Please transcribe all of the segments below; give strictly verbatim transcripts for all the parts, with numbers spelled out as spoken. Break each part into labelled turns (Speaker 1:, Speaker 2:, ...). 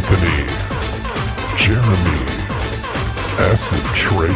Speaker 1: Anthony, Jeremy, Acid Train.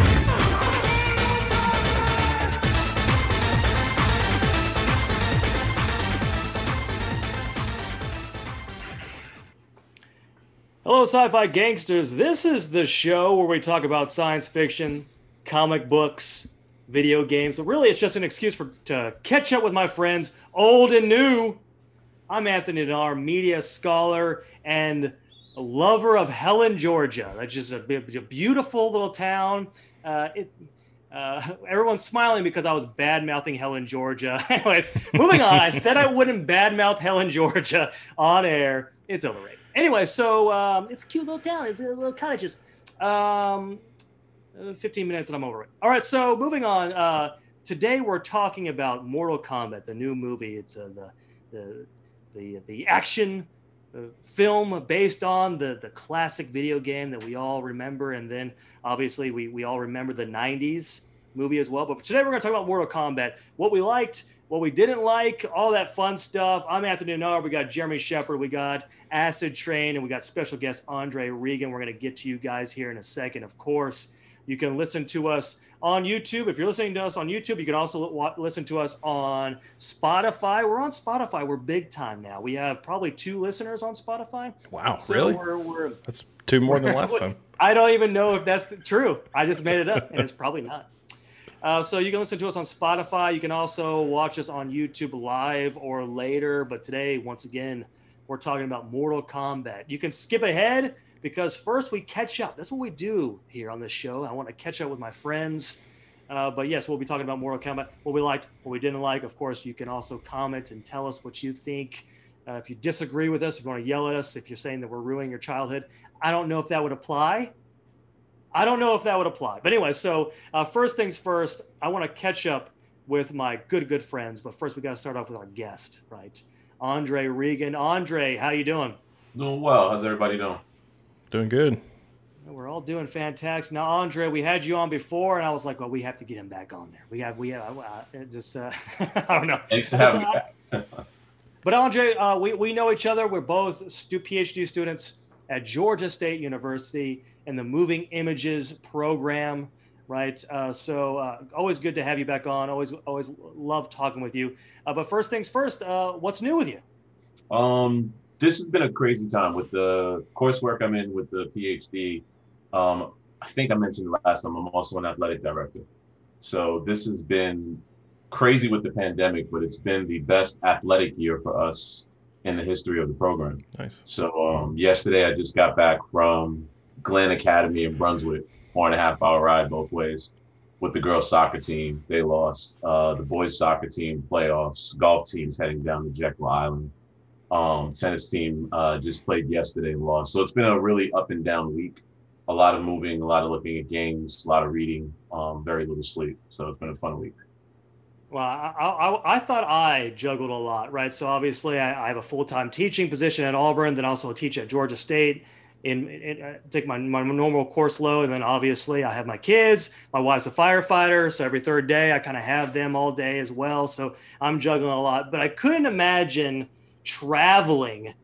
Speaker 2: Hello, sci-fi gangsters. This is the show where we talk about science fiction, comic books, video games, but really it's just an excuse for to catch up with my friends, old and new. I'm Anthony Dennar, media scholar and a lover of Helen, Georgia. That's just a, a beautiful little town. Uh, it, uh, everyone's smiling because I was bad-mouthing Helen, Georgia. Anyways, moving on. I said I wouldn't bad-mouth Helen, Georgia on air. It's overrated. Anyway, so um, it's a cute little town. It's a little cottages. Um, fifteen minutes and I'm over it. All right, so moving on. Uh, today we're talking about Mortal Kombat, the new movie. It's uh, the, the the the action uh, film based on the the classic video game that we all remember, and then obviously we we all remember the nineties movie as well. But today we're going to talk about Mortal Kombat, what we liked, what we didn't like, all that fun stuff. I'm Anthony Dennar. We got Jeremy Shepard. We got Acid Train, and we got special guest Andre Regan. We're going to get to you guys here in a second, of course. You can listen to us on YouTube. If you're listening to us on YouTube, you can also listen to us on Spotify. We're on Spotify. We're big time now. We have probably two listeners on Spotify.
Speaker 3: Wow,
Speaker 2: so
Speaker 3: really?
Speaker 2: We're, we're,
Speaker 3: that's two more than last time.
Speaker 2: I don't even know if that's the, true. I just made it up, and it's probably not. Uh, so you can listen to us on Spotify. You can also watch us on YouTube live or later. But today, once again, we're talking about Mortal Kombat. You can skip ahead because first we catch up. That's what we do here on this show. I want to catch up with my friends. Uh, but yes, we'll be talking about Mortal Kombat, what we liked, what we didn't like. Of course, you can also comment and tell us what you think. Uh, if you disagree with us, if you want to yell at us, if you're saying that we're ruining your childhood, I don't know if that would apply. I don't know if that would apply. But anyway, so uh, first things first, I want to catch up with my good, good friends. But first, we got to start off with our guest, right? Andre Regan. Andre, how you doing?
Speaker 4: Doing well. How's everybody doing?
Speaker 3: Doing good.
Speaker 2: We're all doing fantastic. Now, Andre, we had you on before, and I was like, well, we have to get him back on there. We have, we have, uh, just, uh, I don't know.
Speaker 4: Thanks for having me back.
Speaker 2: But Andre, uh, we, we know each other. We're both stu- PhD students at Georgia State University in the Moving Images program, right? Uh, so uh, always good to have you back on. Always, always love talking with you. Uh, but first things first, uh, what's new with you?
Speaker 4: Um, this has been a crazy time with the coursework I'm in with the PhD. Um, I think I mentioned last time, I'm also an athletic director. So this has been crazy with the pandemic, but it's been the best athletic year for us in the history of the program.
Speaker 3: Nice.
Speaker 4: So um, yesterday I just got back from Glen Academy in Brunswick, four and a half hour ride both ways with the girls soccer team. They lost. Uh, the boys soccer team playoffs, golf teams heading down to Jekyll Island. Um, tennis team uh, just played yesterday and lost. So it's been a really up and down week. A lot of moving, a lot of looking at games, a lot of reading, um, very little sleep. So it's been a fun week.
Speaker 2: Well, I, I, I thought I juggled a lot, right? So obviously I, I have a full-time teaching position at Auburn, then also teach at Georgia State. In, in uh, take my, my normal course load, and then obviously I have my kids. My wife's a firefighter, so every third day I kind of have them all day as well. So I'm juggling a lot, but I couldn't imagine traveling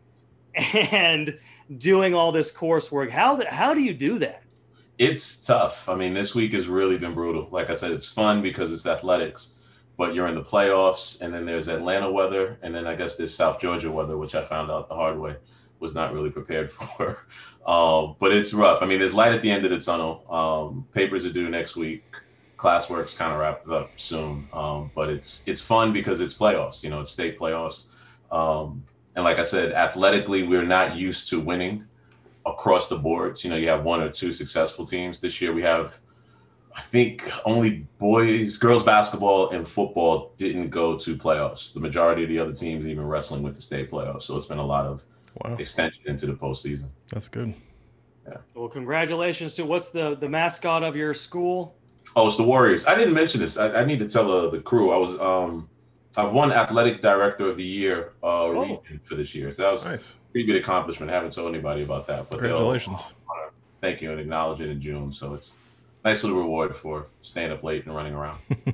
Speaker 2: and doing all this coursework. How the, how do you do that?
Speaker 4: It's tough. I mean, this week has really been brutal. Like I said, it's fun because it's athletics, but you're in the playoffs, and then there's Atlanta weather, and then I guess there's South Georgia weather, which I found out the hard way. Was not really prepared for. Um, but it's rough. I mean, there's light at the end of the tunnel. Um, papers are due next week. Classwork's kind of wraps up soon. Um, but it's it's fun because it's playoffs, you know, it's state playoffs. Um, and like I said, athletically, we're not used to winning across the boards. You know, you have one or two successful teams. This year we have, I think, only boys, girls basketball and football didn't go to playoffs. The majority of the other teams even wrestling with the state playoffs. So it's been a lot of
Speaker 3: Wow.
Speaker 4: extension into the postseason.
Speaker 3: That's good.
Speaker 4: Yeah.
Speaker 2: Well, congratulations to what's the, the mascot of your school?
Speaker 4: Oh, it's the Warriors. I didn't mention this. I, I need to tell the, the crew. I was um I've won athletic director of the year uh
Speaker 2: Oh.
Speaker 4: region for this year. So that was
Speaker 3: Nice.
Speaker 4: a pretty good accomplishment. I haven't told anybody about that. But they'll,
Speaker 3: Congratulations.
Speaker 4: uh, thank you and acknowledge it in June. So it's a nice little reward for staying up late and running around.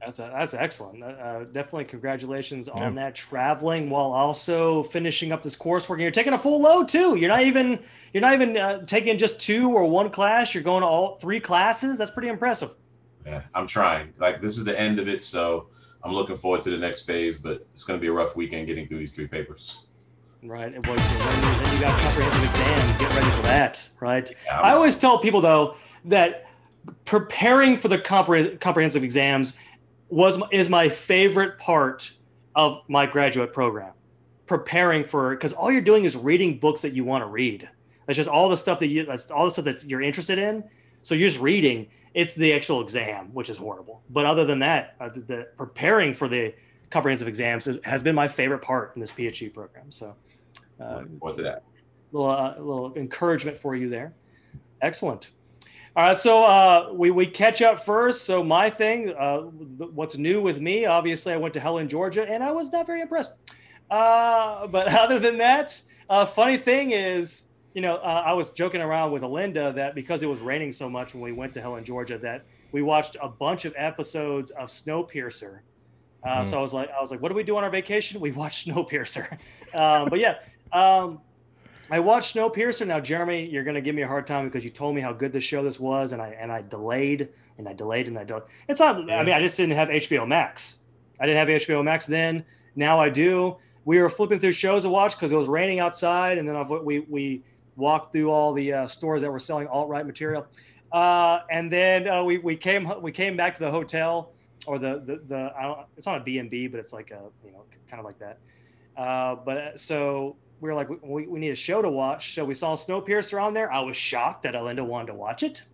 Speaker 2: That's a, that's excellent. Uh, definitely congratulations
Speaker 3: Yeah.
Speaker 2: on that, traveling while also finishing up this coursework. And you're taking a full load too. You're not even you're not even uh, taking just two or one class. You're going to all three classes. That's pretty impressive.
Speaker 4: Yeah, I'm trying. Like, this is the end of it, so I'm looking forward to the next phase. But it's going to be a rough weekend getting through these three papers.
Speaker 2: Right. And what, then you got comprehensive exams. Get ready for that. Right.
Speaker 4: Yeah,
Speaker 2: I always tell people though that preparing for the compre- comprehensive exams was is my favorite part of my graduate program. Preparing for, because all you're doing is reading books that you want to read. That's just all the stuff that you that's all the stuff that you're interested in. So you're just reading. It's the actual exam, which is horrible. But other than that, uh, the, the preparing for the comprehensive exams has been my favorite part in this PhD program. So, uh,
Speaker 4: What's that?
Speaker 2: little uh, little encouragement for you there. Excellent. All right, so uh, we we catch up first. So my thing, uh, what's new with me? Obviously, I went to Helen, Georgia, and I was not very impressed. Uh, but other than that, uh, funny thing is, you know, uh, I was joking around with Alinda that because it was raining so much when we went to Helen, Georgia, that we watched a bunch of episodes of Snowpiercer. Uh, mm. So I was like, I was like, what do we do on our vacation? We watched Snowpiercer. um, but yeah. Um, I watched Snowpiercer. Now, Jeremy, you're going to give me a hard time because you told me how good this show this was, and I and I delayed and I delayed and I delayed. It's not. Yeah. I mean, I just didn't have H B O Max. I didn't have H B O Max then. Now I do. We were flipping through shows to watch because it was raining outside, and then I've, we we walked through all the uh, stores that were selling alt-right material, uh, and then uh, we we came we came back to the hotel or the the, the I don't, it's not a B and B, but it's like a you know kind of like that. Uh, but so. We were like, we, we need a show to watch. So we saw Snowpiercer on there. I was shocked that Alinda wanted to watch it.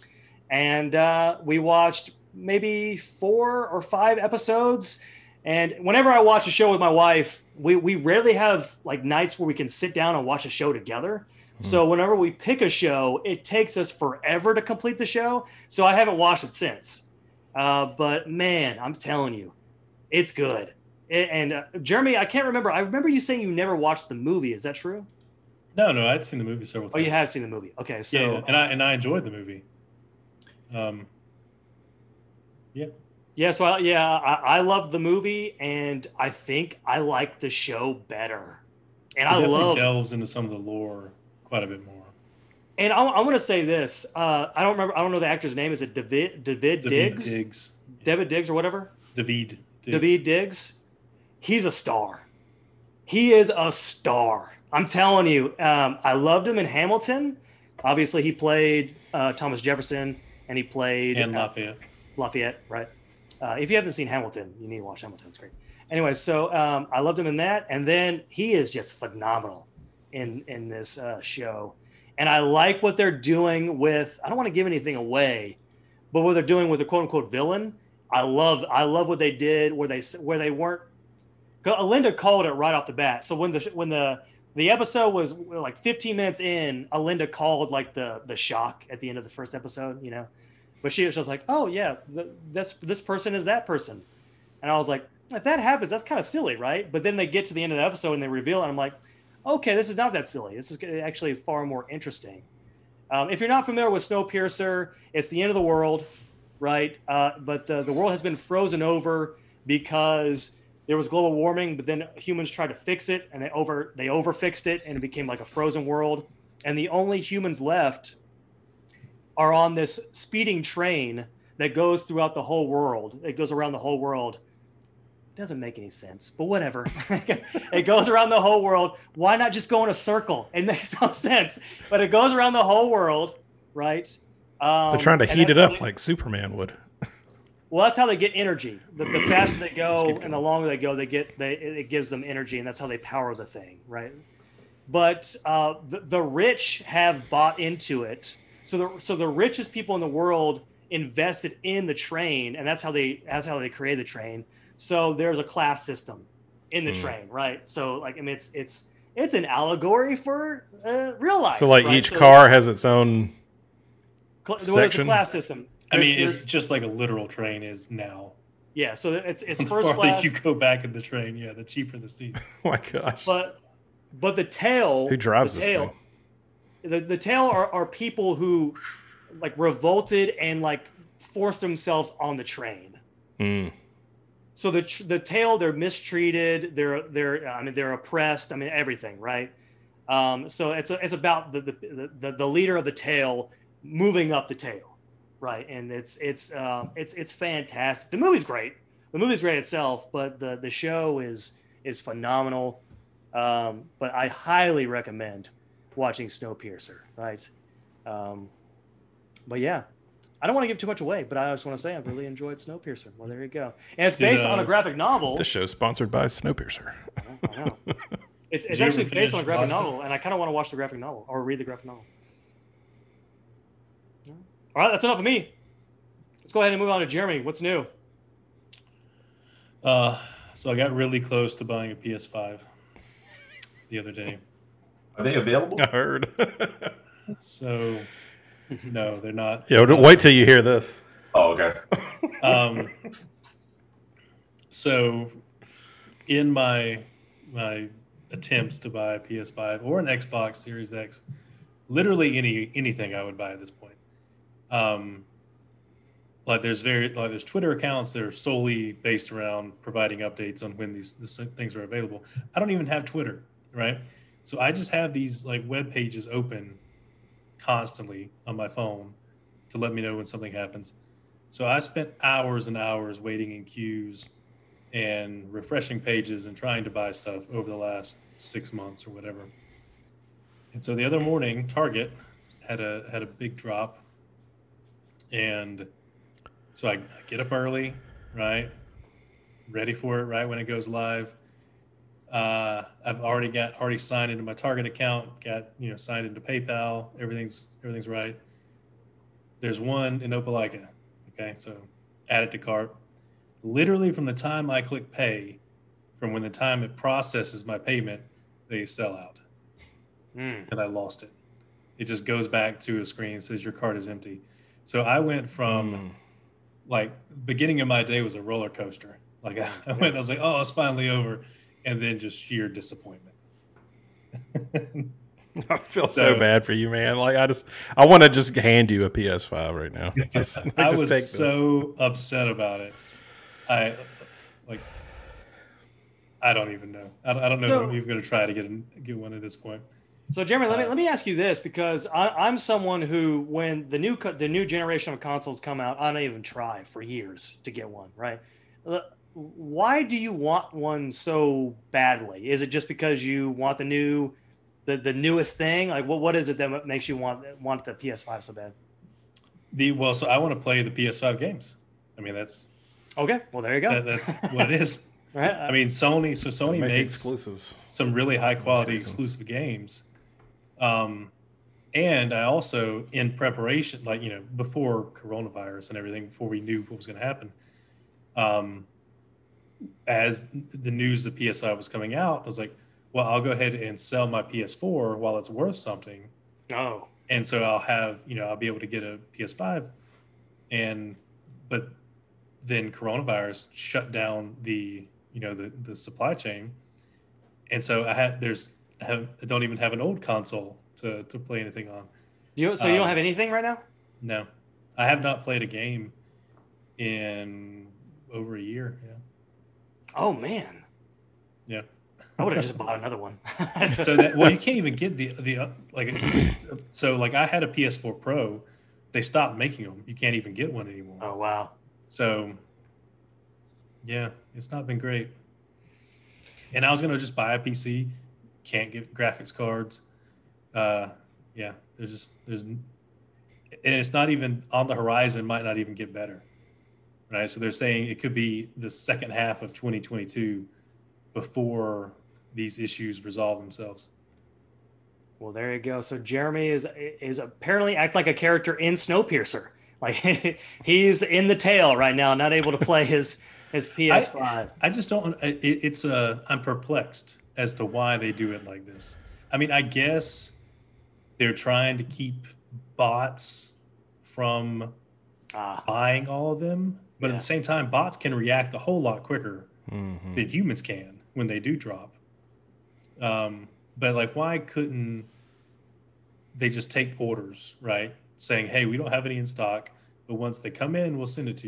Speaker 2: And uh, we watched maybe four or five episodes. And whenever I watch a show with my wife, we, we rarely have like nights where we can sit down and watch a show together. Mm-hmm. So whenever we pick a show, it takes us forever to complete the show. So I haven't watched it since. Uh, but man, I'm telling you, it's good. And uh, Jeremy, I can't remember. I remember you saying you never watched the movie. Is that true?
Speaker 5: No, no, I'd seen the movie several times.
Speaker 2: Oh, you have seen the movie. Okay, so
Speaker 5: yeah, yeah. and I and I enjoyed the movie. Um, yeah,
Speaker 2: yeah. So I, yeah, I, I loved the movie, and I think I like the show better. And
Speaker 5: it
Speaker 2: I love
Speaker 5: delves into some of the lore quite a bit more.
Speaker 2: And I, I want to say this. Uh, I don't remember. I don't know the actor's name. Is it David David,
Speaker 5: David
Speaker 2: Diggs?
Speaker 5: Diggs.
Speaker 2: David Diggs or whatever.
Speaker 5: David. Diggs.
Speaker 2: David Diggs. He's a star. He is a star. I'm telling you. Um, I loved him in Hamilton. Obviously, he played uh, Thomas Jefferson, and he played
Speaker 5: and
Speaker 2: uh,
Speaker 5: Lafayette.
Speaker 2: Lafayette, right? Uh, if you haven't seen Hamilton, you need to watch Hamilton. It's great. Anyway, so um, I loved him in that, and then he is just phenomenal in in this uh, show. And I like what they're doing with. I don't want to give anything away, but what they're doing with the quote unquote villain. I love. I love what they did where they where they weren't. Alinda called it right off the bat. So when the when the the episode was like fifteen minutes in, Alinda called like the the shock at the end of the first episode, you know. But she was just like, "Oh yeah, th- that's this person is that person," and I was like, "If that happens, that's kind of silly, right?" But then they get to the end of the episode and they reveal it, and I'm like, "Okay, this is not that silly. This is actually far more interesting." Um, if you're not familiar with Snowpiercer, it's the end of the world, right? Uh, but the the world has been frozen over because there was global warming, but then humans tried to fix it, and they over they overfixed it, and it became like a frozen world. And the only humans left are on this speeding train that goes throughout the whole world. It goes around the whole world. It doesn't make any sense, but whatever. It goes around the whole world. Why not just go in a circle? It makes no sense. But it goes around the whole world, right? Um,
Speaker 3: They're trying to heat it up
Speaker 2: they,
Speaker 3: like Superman would.
Speaker 2: Well, that's how they get energy. The, the faster they go and the longer they go, they get they it gives them energy, and that's how they power the thing, right? But uh, the, the rich have bought into it. So the so the richest people in the world invested in the train, and that's how they that's how they created the train. So there's a class system in the mm. train, right? So like I mean, it's it's it's an allegory for uh, real life.
Speaker 3: So like
Speaker 2: right?
Speaker 3: each
Speaker 2: so,
Speaker 3: car has its own
Speaker 2: cl-
Speaker 3: section.
Speaker 2: There's a class system.
Speaker 5: I
Speaker 2: There's,
Speaker 5: mean,
Speaker 2: there's,
Speaker 5: it's just like a literal train is now.
Speaker 2: Yeah, so it's it's
Speaker 5: The
Speaker 2: first
Speaker 5: farther
Speaker 2: class.
Speaker 5: you go back in the train, yeah, the cheaper the seat.
Speaker 3: Oh my gosh!
Speaker 2: But but the tail.
Speaker 3: Who drives
Speaker 2: the
Speaker 3: this
Speaker 2: tail,
Speaker 3: thing?
Speaker 2: The the tail are, are people who like revolted and like forced themselves on the train.
Speaker 3: Mm.
Speaker 2: so the the tail, they're mistreated, they're they're I mean they're oppressed, I mean everything, right? Um, so it's a, it's about the, the the the leader of the tail moving up the tail, right? And it's it's uh, it's it's fantastic. The movie's great. The movie's great itself, but the the show is is phenomenal. Um, but I highly recommend watching Snowpiercer, right? Um, but yeah, I don't want to give too much away, but I just want to say I really enjoyed Snowpiercer. Well, there you go. And it's based
Speaker 5: Did, uh,
Speaker 2: on a graphic novel.
Speaker 3: The show's sponsored by Snowpiercer.
Speaker 2: I know. It's, it's
Speaker 5: you
Speaker 2: actually
Speaker 5: ever
Speaker 2: based on a
Speaker 5: finish
Speaker 2: graphic
Speaker 5: watching
Speaker 2: novel, and I kind of want to watch the graphic novel or read the graphic novel. All right, that's enough of me. Let's go ahead and move on to Jeremy. What's new?
Speaker 5: Uh, so I got really close to buying a P S five the other day.
Speaker 4: Are they available?
Speaker 3: I heard.
Speaker 5: So no, they're not.
Speaker 3: Yeah, don't- wait till you hear this.
Speaker 4: Oh, okay.
Speaker 5: Um, so in my my attempts to buy a P S five or an Xbox Series X, literally any anything I would buy at this point. Um, like there's very like there's Twitter accounts that are solely based around providing updates on when these, these things are available. I don't even have Twitter, right? So I just have these like web pages open constantly on my phone to let me know when something happens. So I spent hours and hours waiting in queues and refreshing pages and trying to buy stuff over the last six months or whatever. And so the other morning, Target had a had a big drop, and so I, I get up early, right, ready for it right when it goes live. Uh, I've already got already signed into my Target account, got you know signed into PayPal. Everything's everything's right. There's one in Opelika. Okay, so add it to cart. Literally from the time I click pay, from when the time it processes my payment, they sell out,
Speaker 2: Mm.
Speaker 5: and I lost it. It just goes back to a screen that says your cart is empty. So I went from
Speaker 3: Mm.
Speaker 5: like beginning of my day was a roller coaster. Like I, I went, I was like, oh, it's finally over, and then just sheer disappointment.
Speaker 3: I feel so,
Speaker 5: So-
Speaker 3: bad for you, man. Like I just, I want to just hand you a P S five right now. Just,
Speaker 5: I
Speaker 3: just
Speaker 5: was
Speaker 3: take this.
Speaker 5: so upset about it. I like. I don't even know. I don't, I don't know
Speaker 2: So-
Speaker 5: if I'm even going to try to get a, get one at this point.
Speaker 2: So, Jeremy, let me
Speaker 5: Uh,
Speaker 2: let me ask you this, because I, I'm someone who, when the new co- the new generation of consoles come out, I don't even try for years to get one. Right? Uh, Why do you want one so badly? Is it just because you want the new, the, the newest thing? Like, what what is it that makes you want want the P S five so bad?
Speaker 5: The well, so I want to play the P S five games. I mean, that's
Speaker 2: Okay, well there you go.
Speaker 5: that, that's what it is.
Speaker 2: right?
Speaker 5: I mean, Sony. So Sony
Speaker 3: Make
Speaker 5: makes
Speaker 3: exclusives.
Speaker 5: some really high quality
Speaker 3: reasons.
Speaker 5: exclusive games. Um, and I also, in preparation, like, you know, before coronavirus and everything, before we knew what was going to happen, um, as the news of P S five was coming out, I was like, well, I'll go ahead and sell my P S four while it's worth something.
Speaker 2: oh,
Speaker 5: And so I'll have, you know, I'll be able to get a P S five. And, but then coronavirus shut down the, you know, the, the supply chain. And so I had, there's, I, have, I don't even have an old console to, to play anything on.
Speaker 2: you so you don't
Speaker 5: Um,
Speaker 2: have anything right now?
Speaker 5: No, I have not played a game in over a year. Yeah.
Speaker 2: Oh man,
Speaker 5: Yeah.
Speaker 2: I would have just bought another one.
Speaker 5: So that, well, you can't even get the, the, uh, like, so like I had a P S four Pro, they stopped making them. You can't even get one anymore.
Speaker 2: Oh wow.
Speaker 5: So yeah, it's not been great. And I was going to just buy a P C, can't get graphics cards. Uh, yeah, there's just, there's, and it's not even on the horizon, might not even get better. Right. So they're saying it could be the second half of twenty twenty-two before these issues resolve themselves.
Speaker 2: Well, there you go. So Jeremy is is apparently act like a character in Snowpiercer. Like he's in the tail right now, not able to play his his P S five.
Speaker 5: I just don't. It, it's uh, I'm perplexed as to why they do it like this. I mean, I guess they're trying to keep bots from
Speaker 2: Ah,
Speaker 5: buying all of them, but
Speaker 2: Yeah.
Speaker 5: at the same time, bots can react a whole lot quicker
Speaker 3: Mhm.
Speaker 5: than humans can when they do drop. Um, but like, why couldn't they just take orders, right? Saying, "Hey, we don't have any in stock, but once they come in, we'll send it to you."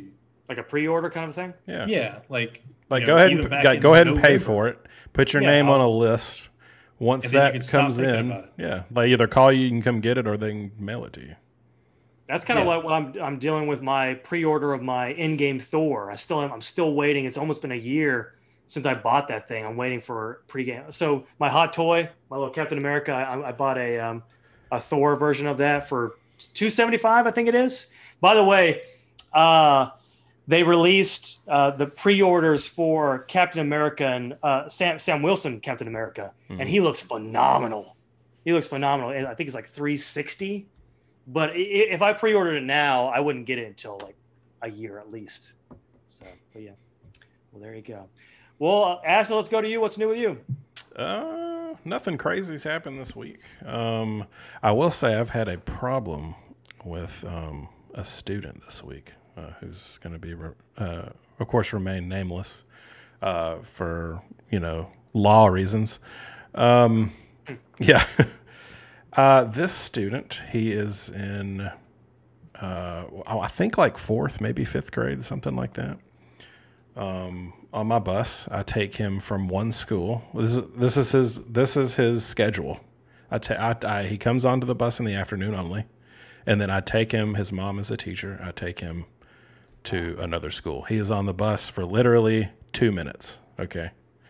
Speaker 2: Like a pre-order kind of thing?
Speaker 3: Yeah.
Speaker 5: Yeah, like
Speaker 3: Like
Speaker 5: you
Speaker 3: go
Speaker 5: know,
Speaker 3: ahead
Speaker 5: even
Speaker 3: and
Speaker 5: back
Speaker 3: go,
Speaker 5: in
Speaker 3: go ahead and pay
Speaker 5: November.
Speaker 3: for it. Put your
Speaker 5: Yeah,
Speaker 3: name on a
Speaker 5: I'll-
Speaker 3: list. Once
Speaker 5: And then you
Speaker 3: that
Speaker 5: can stop
Speaker 3: comes
Speaker 5: thinking
Speaker 3: in,
Speaker 5: about it.
Speaker 3: yeah, they either call you, you can come get it, or they can mail it to you.
Speaker 2: That's kind of
Speaker 5: Yeah.
Speaker 2: what, what I'm I'm dealing with my pre-order of my in-game Thor. I still am, I'm still waiting. It's almost been a year since I bought that thing. I'm waiting for pre-game. So my hot toy, my little Captain America, I, I bought a um, a Thor version of that for two seventy-five, I think it is. By the way, uh, they released uh, the pre-orders for Captain America and uh, Sam Sam Wilson Captain America,
Speaker 3: Mhm.
Speaker 2: and he looks phenomenal. He looks phenomenal. And I think it's like three sixty. But i- if I pre-ordered it now, I wouldn't get it until like a year at least. So, but yeah. Well, there you go. Well, Asa, let's go to you. What's new with you?
Speaker 3: Uh, nothing crazy's happened this week. Um, I will say I've had a problem with um, a student this week uh, who's going to be, re- uh, of course, remain nameless uh, for you know law reasons. Um, yeah, uh, this student he is in, uh, I think like fourth, maybe fifth grade, something like that. Um, on my bus, I take him from one school. This is this is his this is his schedule. I ta- I, I he comes onto the bus in the afternoon only, and then I take him. His mom is a teacher. I take him to another school. He is on the bus for literally two minutes. Okay.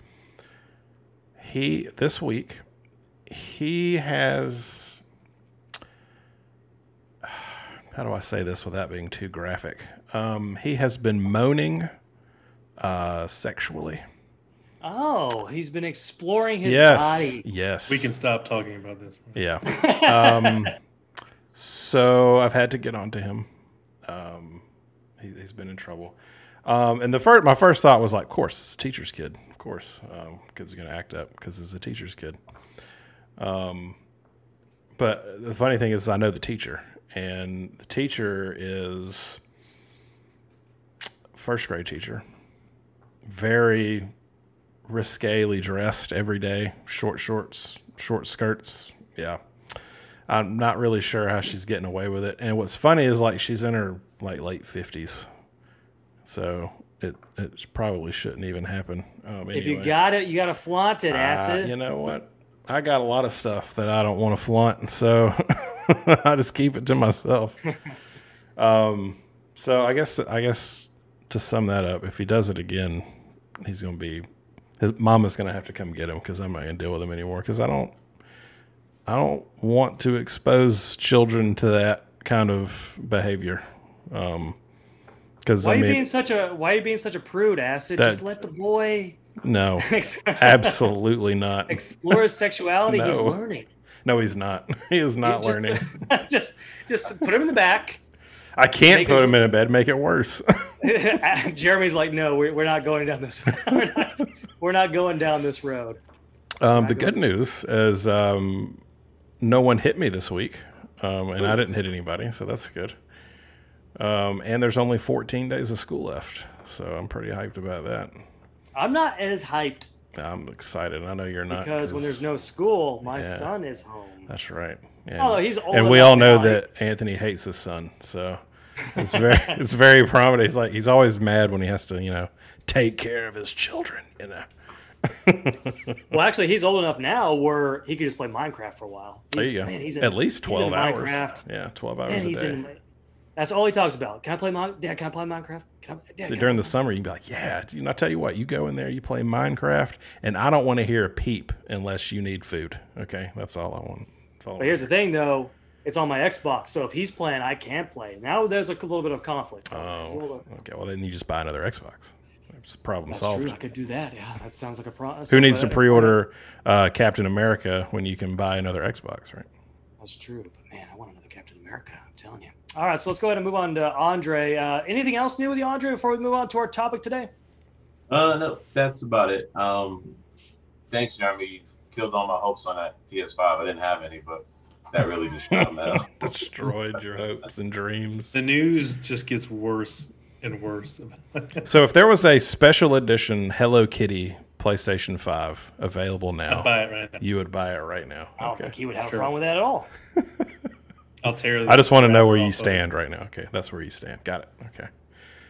Speaker 3: He this week, he has. How do I say this without being too graphic? Um, he has been moaning. Uh, sexually.
Speaker 2: Oh, he's been exploring his
Speaker 3: Yes.
Speaker 2: body.
Speaker 3: Yes.
Speaker 5: We can stop talking about this.
Speaker 3: Yeah. Um, so I've had to get onto him. Um, he, he's been in trouble. Um, and the first, my first thought was like, of course, it's a teacher's kid. Of course, um, kid's going to act up because it's a teacher's kid. Um, but the funny thing is, I know the teacher, and the teacher is first grade teacher. Very risquély dressed every day, short shorts, short skirts. Yeah. I'm not really sure how she's getting away with it. And what's funny is like she's in her like late fifties. So it it probably shouldn't even happen. Um,
Speaker 2: If you
Speaker 3: anyway.
Speaker 2: got it, you got to flaunt it,
Speaker 3: Uh,
Speaker 2: acid.
Speaker 3: you know what? I got a lot of stuff that I don't want to flaunt, so I just keep it to myself. um, so I guess I guess to sum that up, if he does it again, he's gonna be his mama's gonna have to come get him because I'm not gonna deal with him anymore because I don't I don't want to expose children to that kind of behavior. Um, because
Speaker 2: Why
Speaker 3: I
Speaker 2: are you
Speaker 3: mean,
Speaker 2: being such a Why are you being such a prude, acid?
Speaker 3: That's-
Speaker 2: Just let the boy
Speaker 3: no, absolutely not.
Speaker 2: explore his sexuality. He's
Speaker 3: No.
Speaker 2: learning.
Speaker 3: No, he's not. He is not
Speaker 2: Just-
Speaker 3: learning.
Speaker 2: just, just put him in the back.
Speaker 3: I can't
Speaker 2: Make
Speaker 3: put
Speaker 2: it-
Speaker 3: him in a bed, make it worse.
Speaker 2: Jeremy's like, no, we're, we're not going down this. we're, not, we're not going down this road.
Speaker 3: um, the good news is um, no one hit me this week, um, and I didn't hit anybody, so that's good. Um, and there's only fourteen days of school left, so I'm pretty hyped about that.
Speaker 2: I'm not as hyped
Speaker 3: I'm excited. I know you're not
Speaker 2: because when there's no school, my
Speaker 3: Yeah.
Speaker 2: son is home.
Speaker 3: That's right. And,
Speaker 2: Although he's old
Speaker 3: and we
Speaker 2: enough
Speaker 3: all know
Speaker 2: now,
Speaker 3: that Anthony hates his son, so it's very it's very prominent. He's like he's always mad when he has to you know take care of his children. You know.
Speaker 2: Well, actually, he's old enough now where he could just play Minecraft for a while. He's,
Speaker 3: There you go.
Speaker 2: Man, he's in,
Speaker 3: At least
Speaker 2: he's in
Speaker 3: twelve hours.
Speaker 2: Minecraft.
Speaker 3: Yeah, twelve hours
Speaker 2: And
Speaker 3: a
Speaker 2: he's
Speaker 3: day.
Speaker 2: in. That's all he talks about. Can I play Min- Dad? Can I play Minecraft? Can I, Dad,
Speaker 3: So
Speaker 2: can I
Speaker 3: during
Speaker 2: play
Speaker 3: the summer, you can be like, yeah, dude, I tell you what, you go in there, you play Minecraft, and I don't want to hear a peep unless you need food. Okay, that's all I want. That's all.
Speaker 2: But here's the thing, though. It's on my Xbox, so if he's playing, I can't play. Now there's a little bit of conflict. There's a
Speaker 3: Oh,
Speaker 2: little-
Speaker 3: okay. Well, then you just buy another Xbox. It's problem
Speaker 2: that's
Speaker 3: solved.
Speaker 2: true. I could do that. Yeah, that sounds like a problem.
Speaker 3: Who needs to pre-order uh, Captain America when you can buy another Xbox, right?
Speaker 2: That's true. But man, I want another Captain America. I'm telling you. All right, so let's go ahead and move on to Andre. Uh, anything else new with you, Andre, before we move on to our topic today?
Speaker 4: Uh, no, that's about it. Um, thanks, Jeremy. You killed all my hopes on that P S five. I didn't have any, but that really just shut them down.
Speaker 3: Destroyed your hopes and dreams.
Speaker 5: The news just gets worse and worse.
Speaker 3: So if there was a special edition Hello Kitty PlayStation five available
Speaker 5: I'll
Speaker 3: now,
Speaker 5: buy it right now.
Speaker 3: you would buy it right now.
Speaker 2: I don't
Speaker 3: Okay.
Speaker 2: think he would have
Speaker 5: Sure.
Speaker 2: a problem with that at all.
Speaker 5: I'll tear.
Speaker 3: I just want to know where
Speaker 5: off
Speaker 3: you
Speaker 5: of-
Speaker 3: stand right now. Okay, that's where you stand. Got it. Okay.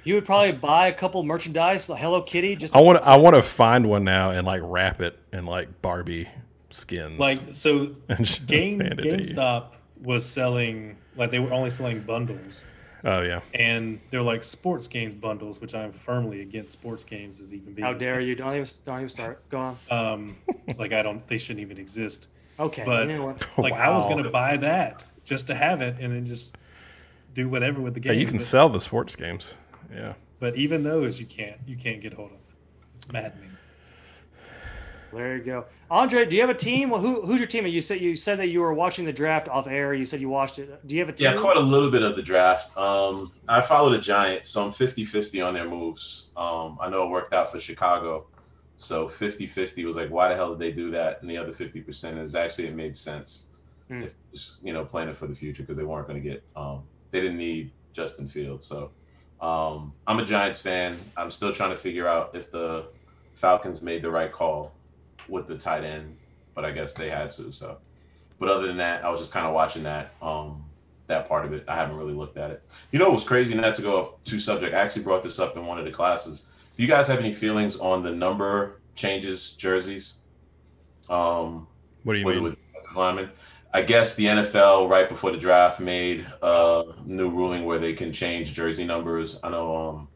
Speaker 2: You would probably buy a couple merchandise, like Hello Kitty. Just
Speaker 3: I want I want to find one now and like wrap it in like Barbie skins.
Speaker 5: Like so,
Speaker 3: and just
Speaker 5: Game
Speaker 3: hand it to you.
Speaker 5: GameStop was selling like they were only selling bundles,
Speaker 3: Oh yeah.
Speaker 5: and they're like sports games bundles, which I'm firmly against sports games as even being.
Speaker 2: how dare you? Don't even don't even start. Go on.
Speaker 5: Um, like I don't. They shouldn't even exist.
Speaker 2: Okay.
Speaker 5: But
Speaker 2: you know what?
Speaker 5: like I was
Speaker 3: Wow.
Speaker 5: gonna buy that just to have it, and then just do whatever with the
Speaker 3: Yeah,
Speaker 5: game.
Speaker 3: you can
Speaker 5: but,
Speaker 3: sell the sports games. Yeah.
Speaker 5: but even those you can't. You can't get hold of. It's maddening.
Speaker 2: There you go. Andre, do you have a team? Well, who who's your team? You said you said that you were watching the draft off air. You said you watched it. Do you have a team?
Speaker 4: Yeah, I caught a little bit of the draft. Um, I follow the Giants, so I'm fifty-fifty on their moves. Um, I know it worked out for Chicago, so fifty-fifty was like, why the hell did they do that? And the other fifty percent is actually it made sense.
Speaker 2: Hmm.
Speaker 4: If just, you know, planning for the future because they weren't going to get, um, they didn't need Justin Fields. So um, I'm a Giants fan. I'm still trying to figure out if the Falcons made the right call with the tight end, but I guess they had to. So, but other than that, I was just kind of watching that um, that part of it. I haven't really looked at it. You know, it was crazy. Not to go off too subject. I actually brought this up in one of the classes. Do you guys have any feelings on the number changes jerseys? Um,
Speaker 3: What do you
Speaker 4: was it
Speaker 3: mean?
Speaker 4: with defensive linemen? I guess the N F L right before the draft made a new ruling where they can change jersey numbers. I know. Um,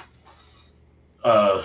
Speaker 4: uh,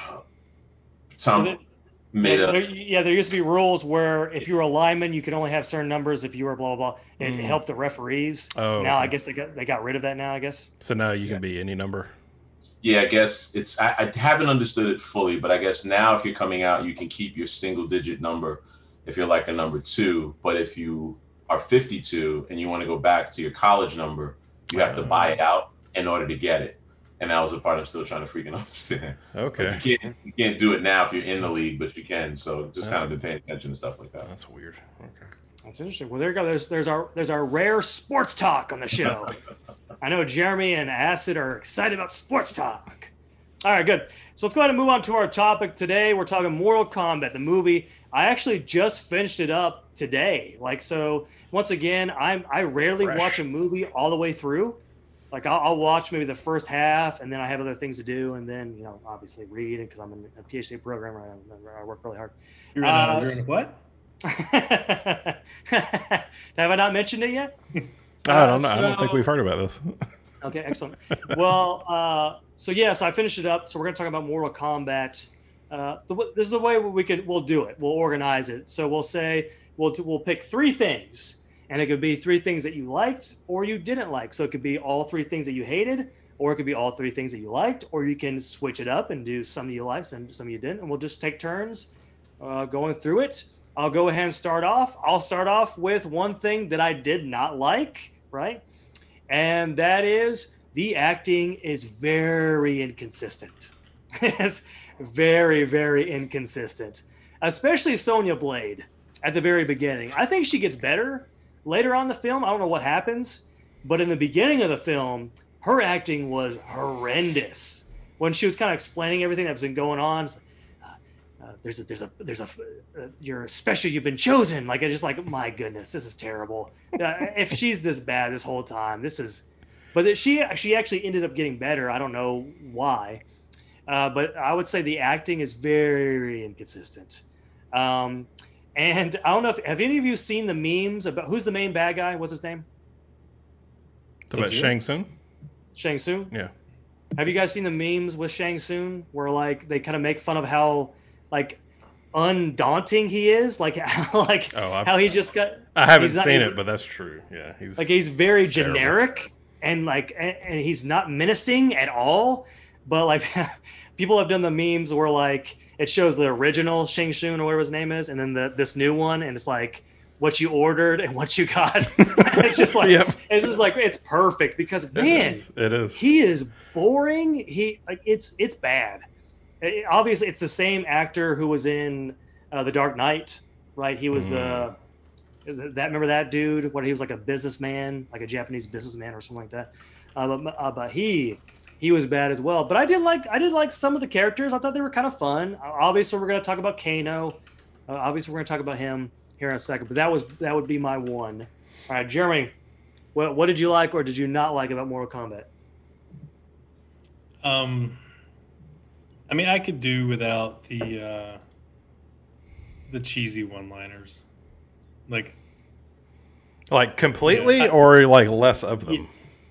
Speaker 4: Tom.
Speaker 2: So that-
Speaker 4: Made
Speaker 2: yeah,
Speaker 4: a,
Speaker 2: there, yeah, there used to be rules where if you were a lineman, you could only have certain numbers. If you were blah blah blah, it
Speaker 3: Mm.
Speaker 2: helped the referees.
Speaker 3: Oh,
Speaker 2: now I
Speaker 3: okay.
Speaker 2: guess they got they got rid of that. Now I guess.
Speaker 3: So now you can be any number.
Speaker 4: yeah, I guess it's. I, I haven't understood it fully, but I guess now if you're coming out, you can keep your single digit number if you're like a number two. But if you are fifty-two and you want to go back to your college number, you have to buy it out in order to get it. And that was the part I'm still trying to freaking understand.
Speaker 3: Okay.
Speaker 4: Like you can't you can't do it now if you're in the league, but you can. So just kind of been paying attention to stuff like that.
Speaker 3: That's weird. Okay.
Speaker 2: That's interesting. Well, there you go. There's there's our there's our rare sports talk on the show. I know Jeremy and Acid are excited about sports talk. All right, good. So let's go ahead and move on to our topic today. We're talking Mortal Kombat, the movie. I actually just finished it up today. Like, so once again, I'm I rarely
Speaker 3: Fresh.
Speaker 2: watch a movie all the way through. Like, I'll, I'll watch maybe the first half, and then I have other things to do, and then, you know, obviously read, because I'm in a PhD program right now. I work really hard.
Speaker 5: You're in a,
Speaker 2: Uh,
Speaker 5: you're in a what?
Speaker 2: Have I not mentioned it yet?
Speaker 3: I don't know. I
Speaker 2: so-
Speaker 3: don't think we've heard about this.
Speaker 2: Okay, excellent. Well, uh, so yeah, so I finished it up. So we're going to talk about Mortal Kombat. Uh, the, this is the way we could we'll do it. We'll organize it. So we'll say we'll we'll pick three things, and it could be three things that you liked or you didn't like. So it could be all three things that you hated, or it could be all three things that you liked, or you can switch it up and do some you liked and some you didn't, and we'll just take turns uh, going through it. I'll go ahead and start off. I'll start off with one thing that I did not like, right? And that is the acting is very inconsistent. It's very, very inconsistent, especially Sonya Blade at the very beginning. I think she gets better later on in the film. I don't know what happens, but in the beginning of the film, her acting was horrendous. When she was kind of explaining everything that's been going on, it's like, uh, there's a, there's a, there's a, uh, you're special, you've been chosen. Like, it's just like, my goodness, this is terrible. Uh, if she's this bad this whole time, this is, but it- she, she actually ended up getting better. I don't know why. Uh, but I would say the acting is very inconsistent. Um, and I don't know if, have any of you seen the memes about who's the main bad guy? What's his name?
Speaker 3: About
Speaker 5: you?
Speaker 3: Shang Tsung?
Speaker 2: Shang Tsung?
Speaker 3: Yeah.
Speaker 2: Have you guys seen the memes with Shang Tsung where like they kind of make fun of how like undaunting he is? Like how like
Speaker 3: Oh, I've-
Speaker 2: how he just got
Speaker 3: I haven't
Speaker 2: he's not-
Speaker 3: seen it, but that's true. Yeah, he's
Speaker 2: like he's very
Speaker 3: it's terrible.
Speaker 2: generic and like and, and he's not menacing at all. But like people have done the memes where like it shows the original Shang Tsung or whatever his name is, and then the this new one, and it's like what you ordered and what you got. It's just like
Speaker 3: Yep.
Speaker 2: it's just like it's perfect because
Speaker 3: It
Speaker 2: man,
Speaker 3: is. It is.
Speaker 2: he is boring. He like it's it's bad. It- obviously, it's the same actor who was in uh, The Dark Knight, right? He was the that remember that dude? What he was like a businessman, like a Japanese businessman or something like that. Uh, but, uh, but he he was bad as well. But I did like I did like some of the characters. I thought they were kind of fun. Uh, Obviously, we're gonna talk about Kano. Uh, obviously, we're gonna talk about him here in a second. But that was that would be my one. All right, Jeremy, what what did you like or did you not like about Mortal Kombat?
Speaker 5: Um, I mean, I could do without the uh, the cheesy one-liners, like.
Speaker 3: Like completely,
Speaker 5: Yeah, I-
Speaker 3: or like less of them.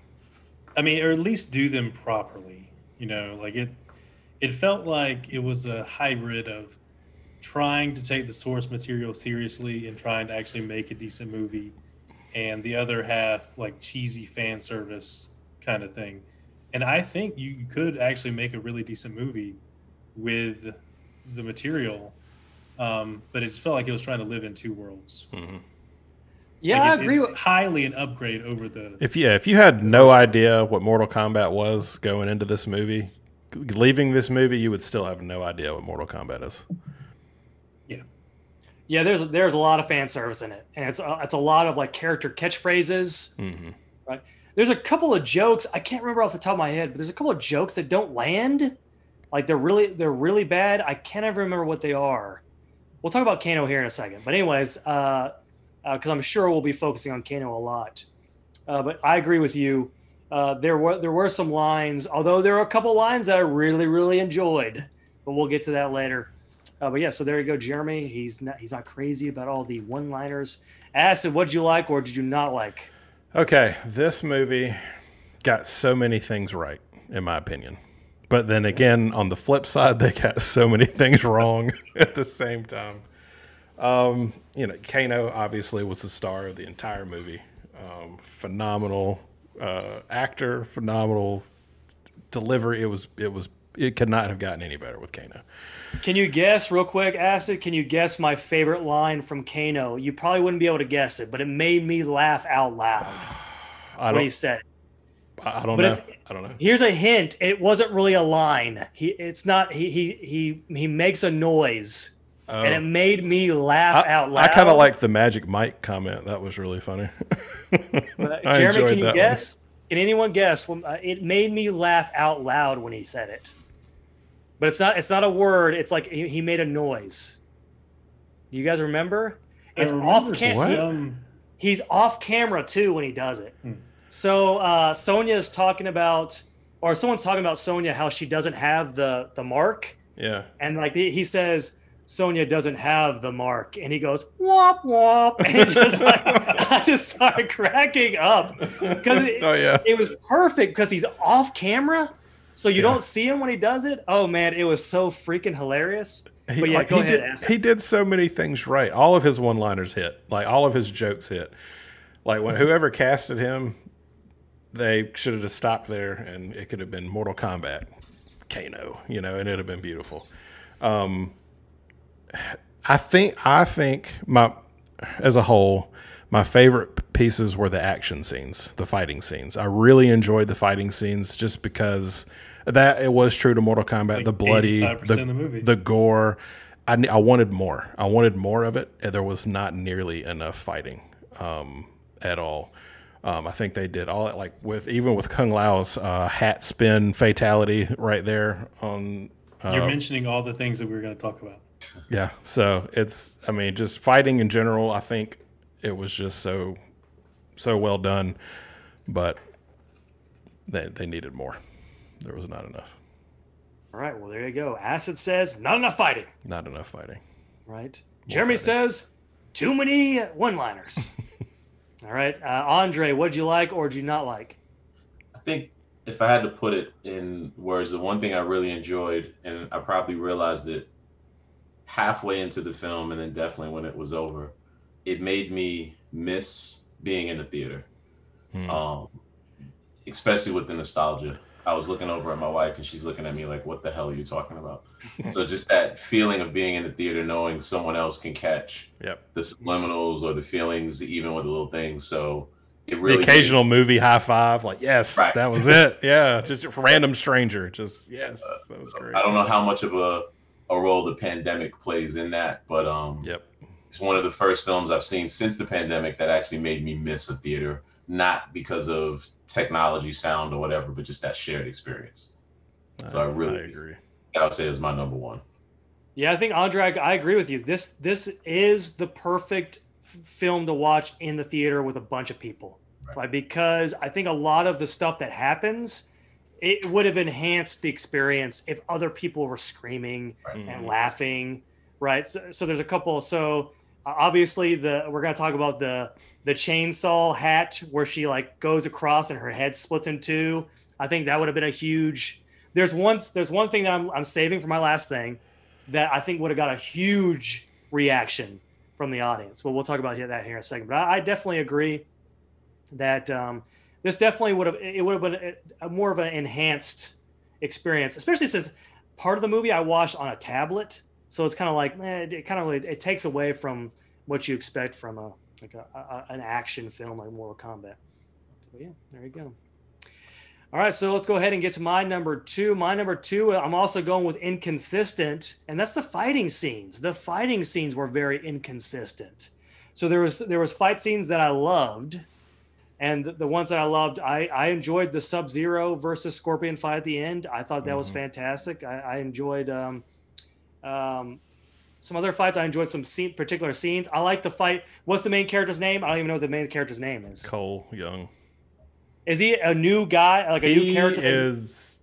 Speaker 5: I mean, or at least do them properly. You know, like it. It felt like it was a hybrid of trying to take the source material seriously and trying to actually make a decent movie, and the other half like cheesy fan service kind of thing. And I think you you could actually make a really decent movie with the material, um, but it just felt like it was trying to live in two worlds.
Speaker 3: Mhm.
Speaker 2: Yeah,
Speaker 5: Like,
Speaker 2: I
Speaker 5: it-
Speaker 2: agree
Speaker 5: it's
Speaker 2: with.
Speaker 5: highly an upgrade over the.
Speaker 3: If yeah, if you had no idea what Mortal Kombat was going into this movie, leaving this movie, you would still have no idea what Mortal Kombat is.
Speaker 5: Yeah,
Speaker 2: Yeah, there's there's a lot of fan service in it, and it's a, it's a lot of like character catchphrases.
Speaker 3: Mm-hmm.
Speaker 2: Right? There's a couple of jokes I can't remember off the top of my head, but there's a couple of jokes that don't land. Like they're really they're really bad. I can't ever remember what they are. We'll talk about Kano here in a second. But anyways, uh, because I'm sure we'll be focusing on Kano a lot. Uh, but I agree with you. Uh, there were there were some lines, although there were a couple lines that I really really enjoyed. But we'll get to that later. Uh, but yeah, so there you go, Jeremy. He's not he's not crazy about all the one-liners. Acid, what did you like or did you not like?
Speaker 3: Okay, this movie got so many things right, in my opinion. But then again, on the flip side, they got so many things wrong at the same time. Um, you know, Kano obviously was the star of the entire movie. Um, phenomenal uh, actor, phenomenal delivery. It was, it was, it could not have gotten any better with Kano.
Speaker 2: Can you guess real quick, Acid? Can you guess my favorite line from Kano? You probably wouldn't be able to guess it, but it made me laugh out loud
Speaker 3: I
Speaker 2: when he
Speaker 3: don't,
Speaker 2: said it.
Speaker 3: I I don't
Speaker 2: But
Speaker 3: know.
Speaker 2: it's-
Speaker 3: I don't know.
Speaker 2: Here's a hint. It wasn't really a line. He it's not he he he he makes a noise. And it made me laugh
Speaker 3: I,
Speaker 2: out
Speaker 3: I
Speaker 2: loud.
Speaker 3: kind of like the Magic Mike comment. That was really funny.
Speaker 2: But,
Speaker 3: I
Speaker 2: Jeremy,
Speaker 3: enjoyed
Speaker 2: can you
Speaker 3: that
Speaker 2: guess? Can anyone guess? Well, uh, it made me laugh out loud when he said it. But it's not. It's not a word. It's like he, he made a noise. Do you guys remember? It's
Speaker 5: I
Speaker 2: off
Speaker 5: remember
Speaker 2: camera.
Speaker 3: What?
Speaker 5: some-
Speaker 2: He's off camera too when he does it.
Speaker 5: Hmm.
Speaker 2: So uh, Sonya's talking about, or someone's talking about Sonya how she doesn't have the the mark,
Speaker 3: Yeah.
Speaker 2: and like he, he says Sonya doesn't have the mark, and he goes womp womp, and just like I just started cracking up because it,
Speaker 3: Oh yeah.
Speaker 2: it was perfect because he's off camera, so you
Speaker 3: Yeah.
Speaker 2: don't see him when he does it. Oh man, it was so freaking hilarious.
Speaker 3: He,
Speaker 2: But yeah,
Speaker 3: like,
Speaker 2: go
Speaker 3: he
Speaker 2: ahead,
Speaker 3: did,
Speaker 2: Acid.
Speaker 3: he did so many things right. All of his one-liners hit. Like all of his jokes hit. Like when whoever casted him, they should have just stopped there, and it could have been Mortal Kombat, Kano, you know, and it'd have been beautiful. Um, I think I think my as a whole, my favorite pieces were the action scenes, the fighting scenes. I really enjoyed the fighting scenes just because that it was true to Mortal Kombat,
Speaker 5: Like
Speaker 3: the bloody,
Speaker 5: eighty-five percent
Speaker 3: the,
Speaker 5: of the movie.
Speaker 3: the gore. I, ne- I wanted more. I wanted more of it, and there was not nearly enough fighting um, at all. Um, I think they did all like with even with Kung Lao's uh, hat spin fatality right there on. Uh,
Speaker 5: You're mentioning all the things that we were going to talk about.
Speaker 3: yeah, so it's I mean just fighting in general. I think it was just so so well done, but they they needed more. There was not enough.
Speaker 2: All right, well there you go. Acid says not enough fighting.
Speaker 3: Not enough fighting.
Speaker 2: Right. Jeremy
Speaker 3: fighting.
Speaker 2: says too many one-liners. All right, uh, Andre, what did you like or did you not like?
Speaker 4: I think if I had to put it in words, the one thing I really enjoyed, and I probably realized it halfway into the film, and then definitely when it was over, it made me miss being in the theater,
Speaker 3: Hmm.
Speaker 4: um, especially with the nostalgia. I was looking over at my wife, and she's looking at me like, "What the hell are you talking about?" So just that feeling of being in the theater, knowing someone else can catch
Speaker 3: Yep.
Speaker 4: the subliminals or the feelings, even with the little things. So it
Speaker 3: The
Speaker 4: really
Speaker 3: occasional movie high five, like yes,
Speaker 4: Right.
Speaker 3: that was it. Yeah, just a random stranger, just yes, that was great.
Speaker 4: I don't know how much of a, a role the pandemic plays in that, but um,
Speaker 3: Yep.
Speaker 4: it's one of the first films I've seen since the pandemic that actually made me miss a theater, not because of technology, sound, or whatever, but just that shared experience. So I really-
Speaker 3: I agree.
Speaker 4: I would say is my number one.
Speaker 2: Yeah, I think Andre, I, I agree with you. This this is the perfect f- film to watch in the theater with a bunch of people,
Speaker 4: Right.
Speaker 2: like because I think a lot of the stuff that happens it would have enhanced the experience if other people were screaming
Speaker 4: Right.
Speaker 2: and laughing, right? So, so there's a couple. So uh, obviously, the we're gonna talk about the the chainsaw hat where she like goes across and her head splits in two. I think that would have been a huge. There's one. There's one thing that I'm I'm saving for my last thing that I think would have got a huge reaction from the audience. Well, we'll talk about that here in a second. But I, I definitely agree that. Um, This definitely would have it would have been a, a more of an enhanced experience, especially since part of the movie I watched on a tablet, so it's kind of like man, it, it kind of it, it takes away from what you expect from a like a, a, an action film like Mortal Kombat. But yeah, there you go. All right, so let's go ahead and get to my number two. My number two, I'm also going with inconsistent, and that's the fighting scenes. The fighting scenes were very inconsistent. So there was there was fight scenes that I loved. And the ones that I loved, I, I enjoyed the Sub-Zero versus Scorpion fight at the end. I thought that mm-hmm. was fantastic. I, I enjoyed um, um, some other fights. I enjoyed some scene, particular scenes. I like the fight. What's the main character's name? I don't even know what the main character's name is.
Speaker 3: Cole Young.
Speaker 2: Is he a new guy? Like a
Speaker 3: he
Speaker 2: new character?
Speaker 3: He is.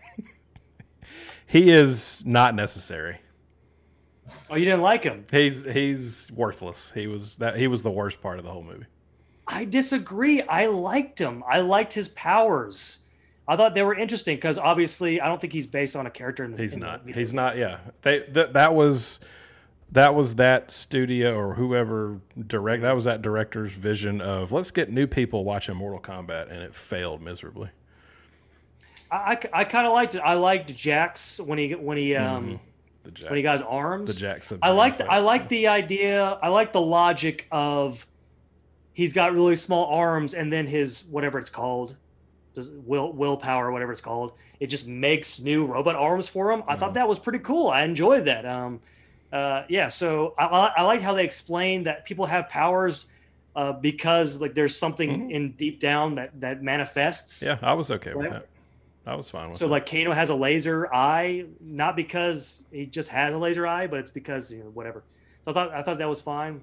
Speaker 3: He is not necessary.
Speaker 2: Oh, you didn't like him?
Speaker 3: He's he's worthless. He was that. He was the worst part of the whole movie.
Speaker 2: I disagree. I liked him. I liked his powers. I thought they were interesting because obviously I don't think he's based on a character. In the,
Speaker 3: he's
Speaker 2: in
Speaker 3: not.
Speaker 2: The
Speaker 3: he's not. Yeah. They that that was that was that studio or whoever direct that was that director's vision of let's get new people watching Mortal Kombat, and it failed miserably.
Speaker 2: I, I, I kind of liked it. I liked Jax when he when he um
Speaker 3: mm-hmm. the Jax,
Speaker 2: when he got his arms.
Speaker 3: The Jax.
Speaker 2: I liked I liked the idea. I like the logic of. He's got really small arms, and then his whatever it's called, does will willpower, whatever it's called, it just makes new robot arms for him. I mm-hmm. thought that was pretty cool. I enjoyed that. Um, uh, yeah. So I, I, I like how they explained that people have powers uh, because like there's something mm-hmm. in deep down that that manifests.
Speaker 3: Yeah, I was okay
Speaker 2: right?
Speaker 3: with that. I was fine with
Speaker 2: so
Speaker 3: that.
Speaker 2: like Kano has a laser eye, not because he just has a laser eye, but it's because you know whatever. So I thought I thought that was fine.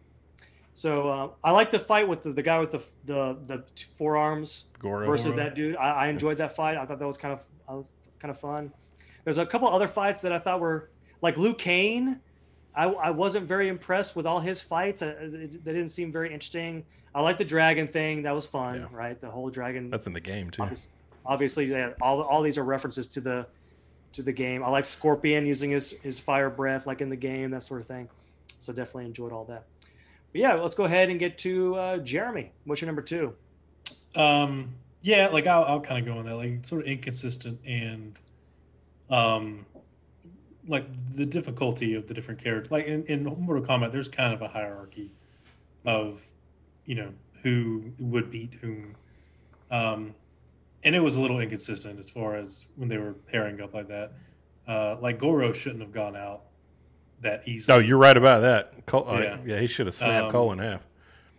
Speaker 2: So uh, I like the fight with the, the guy with the the the forearms
Speaker 3: Goro.
Speaker 2: versus that dude. I, I enjoyed that fight. I thought that was kind of I was kind of fun. There's a couple other fights that I thought were like Liu Kang. I, I wasn't very impressed with all his fights. I, they didn't seem very interesting. I like the dragon thing. That was fun,
Speaker 3: yeah.
Speaker 2: right? The whole dragon.
Speaker 3: That's in the game too.
Speaker 2: Obviously, obviously yeah, all all these are references to the to the game. I like Scorpion using his his fire breath like in the game, that sort of thing. So definitely enjoyed all that. But yeah, let's go ahead and get to uh, Jeremy. What's your number two?
Speaker 5: Um, yeah, like I'll, I'll kind of go on that, like sort of inconsistent and, um, like the difficulty of the different characters. Like in, in Mortal Kombat, there's kind of a hierarchy of, you know, who would beat whom, um, and it was a little inconsistent as far as when they were pairing up like that. Uh, like Goro shouldn't have gone out that easily.
Speaker 3: Oh, you're right about that. Cole, yeah. Uh, yeah, he should have snapped
Speaker 5: um,
Speaker 3: Cole in half.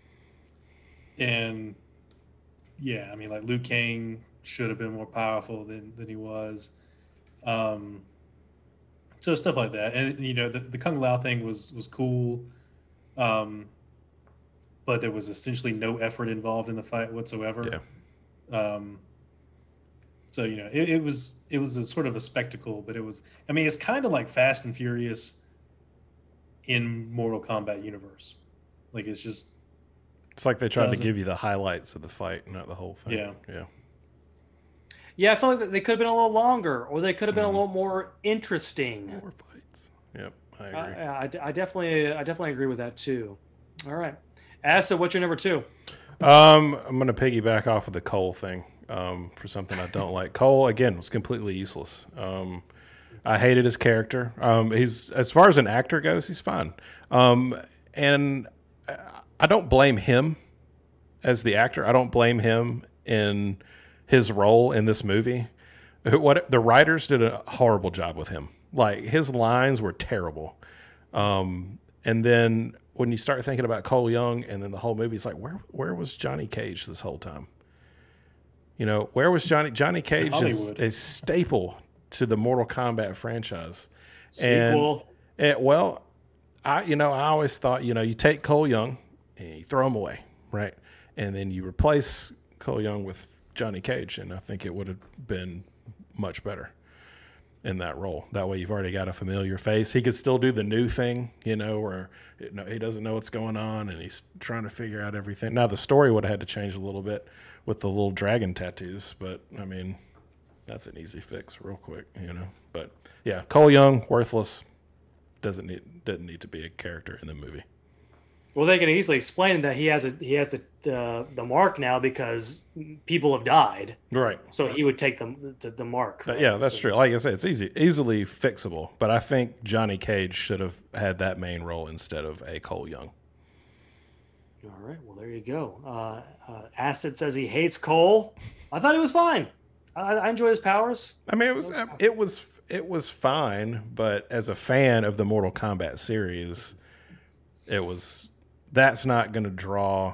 Speaker 5: And yeah, I mean, like Liu Kang should have been more powerful than, than he was. Um, so stuff like that. And, you know, the, the Kung Lao thing was, was cool. Um, but there was essentially no effort involved in the fight whatsoever.
Speaker 3: Yeah.
Speaker 5: Um, so, you know, it, it was, it was a sort of a spectacle, but it was, I mean, it's kind of like Fast and Furious in Mortal Kombat universe. Like it's just
Speaker 3: it's like they tried
Speaker 5: doesn't.
Speaker 3: to give you the highlights of the fight, not the whole thing.
Speaker 5: Yeah.
Speaker 3: Yeah.
Speaker 2: Yeah, I feel like they could have been a little longer, or they could have been
Speaker 3: mm.
Speaker 2: a little more interesting.
Speaker 3: More fights. Yep, I agree.
Speaker 2: Uh, yeah, I, I definitely, I definitely agree with that too. All right, Asa, what's your number two?
Speaker 3: Um, I'm gonna piggyback off of the Cole thing. Um, for something I don't like. Cole again was completely useless. Um, I hated his character. Um, he's as far as an actor goes, he's fine. Um, and I don't blame him as the actor. I don't blame him in his role in this movie. What the writers did a horrible job with him. Like his lines were terrible. Um, and then when you start thinking about Cole Young and then the whole movie, it's like, where where was Johnny Cage this whole time? You know, where was Johnny? Johnny Cage is a staple to the Mortal Kombat franchise.
Speaker 2: Sequel.
Speaker 3: And it, well, I you know I always thought you know you take Cole Young and you throw him away, right, and then you replace Cole Young with Johnny Cage, and I think it would have been much better in that role. That way you've already got a familiar face. He could still do the new thing, you know, where you know, he doesn't know what's going on and he's trying to figure out everything. Now, the story would have had to change a little bit with the little dragon tattoos, but, I mean, that's an easy fix real quick, you know. But, yeah, Cole Young, worthless, doesn't need, didn't need to be a character in the movie.
Speaker 2: Well, they can easily explain that he has a he has the uh, the mark now because people have died.
Speaker 3: Right.
Speaker 2: So he would take the the, the mark.
Speaker 3: But yeah, that's so, true. Like I said, it's easy, easily fixable. But I think Johnny Cage should have had that main role instead of a Cole Young.
Speaker 2: All right. Well, there you go. Uh, uh, Acid says he hates Cole. I thought he was fine. I, I enjoy his powers.
Speaker 3: I mean, it was it was, it was it was fine. But as a fan of the Mortal Kombat series, it was. That's not going to draw,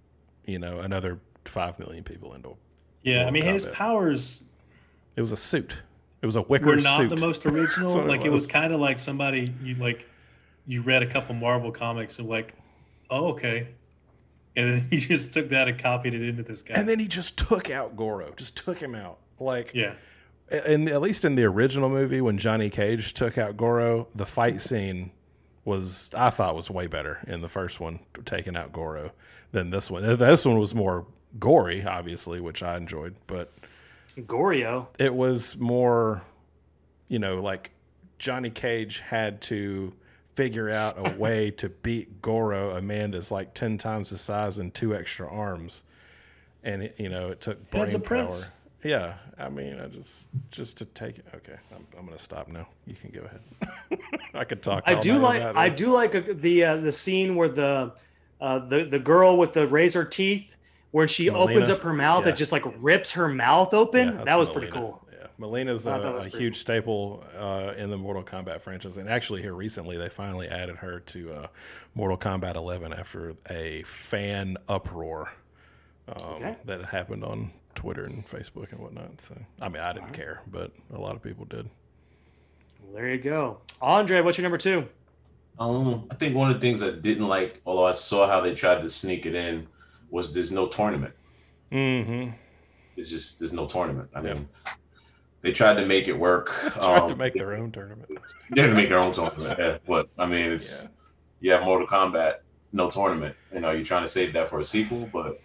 Speaker 3: you know, another five million people into.
Speaker 5: Yeah, I mean,
Speaker 3: Kombat.
Speaker 5: his powers.
Speaker 3: It was a suit. It was a wicker
Speaker 5: Were not
Speaker 3: suit.
Speaker 5: the most original. Like it was,
Speaker 3: was
Speaker 5: kind of like somebody you like. You read a couple Marvel comics and like, oh okay, and then you just took that and copied it into this guy.
Speaker 3: And then he just took out Goro. Just took him out. Like
Speaker 5: yeah.
Speaker 3: In at least in the original movie, when Johnny Cage took out Goro, the fight scene was I thought was way better in the first one, taking out Goro, than this one. This one was more gory, obviously, which I enjoyed, but
Speaker 2: Gorio.
Speaker 3: It was more, you know, like Johnny Cage had to figure out a way to beat Goro, a man that's like ten times the size and two extra arms, and it, you know, it took brain
Speaker 5: As a
Speaker 3: power.
Speaker 5: prince.
Speaker 3: Yeah, I mean, I just just to take it. Okay, I'm I'm gonna stop now. You can go ahead. I could talk.
Speaker 2: I
Speaker 3: all
Speaker 2: do
Speaker 3: night
Speaker 2: like
Speaker 3: about
Speaker 2: I
Speaker 3: this.
Speaker 2: do like a, the uh, the scene where the uh, the the girl with the razor teeth, where she
Speaker 3: Melina?
Speaker 2: opens up her mouth,
Speaker 3: Yeah.
Speaker 2: it just like rips her mouth
Speaker 3: Yeah,
Speaker 2: open.
Speaker 3: that's
Speaker 2: that was pretty
Speaker 3: Melina.
Speaker 2: cool.
Speaker 3: Yeah, Melina's a,
Speaker 2: I thought that was
Speaker 3: a
Speaker 2: pretty
Speaker 3: huge staple uh, in the Mortal Kombat franchise, and actually here recently they finally added her to uh, Mortal Kombat eleven after a fan uproar um,
Speaker 2: Okay.
Speaker 3: that happened on Twitter and Facebook and whatnot. So I mean, I didn't care, but a lot of people did.
Speaker 2: Well, there you go. Andre, what's your number two?
Speaker 4: Um, I think one of the things I didn't like, although I saw how they tried to sneak it in, was there's no tournament.
Speaker 3: Mm-hmm.
Speaker 4: It's just there's no tournament. I
Speaker 3: Yeah.
Speaker 4: mean, they tried to make it work.
Speaker 3: Tried
Speaker 4: um,
Speaker 3: to make their own tournament.
Speaker 4: They had to make their own tournament. Yeah, but I mean, it's
Speaker 3: Yeah.
Speaker 4: yeah, Mortal Kombat, no tournament. You know, you're trying to save that for a sequel, but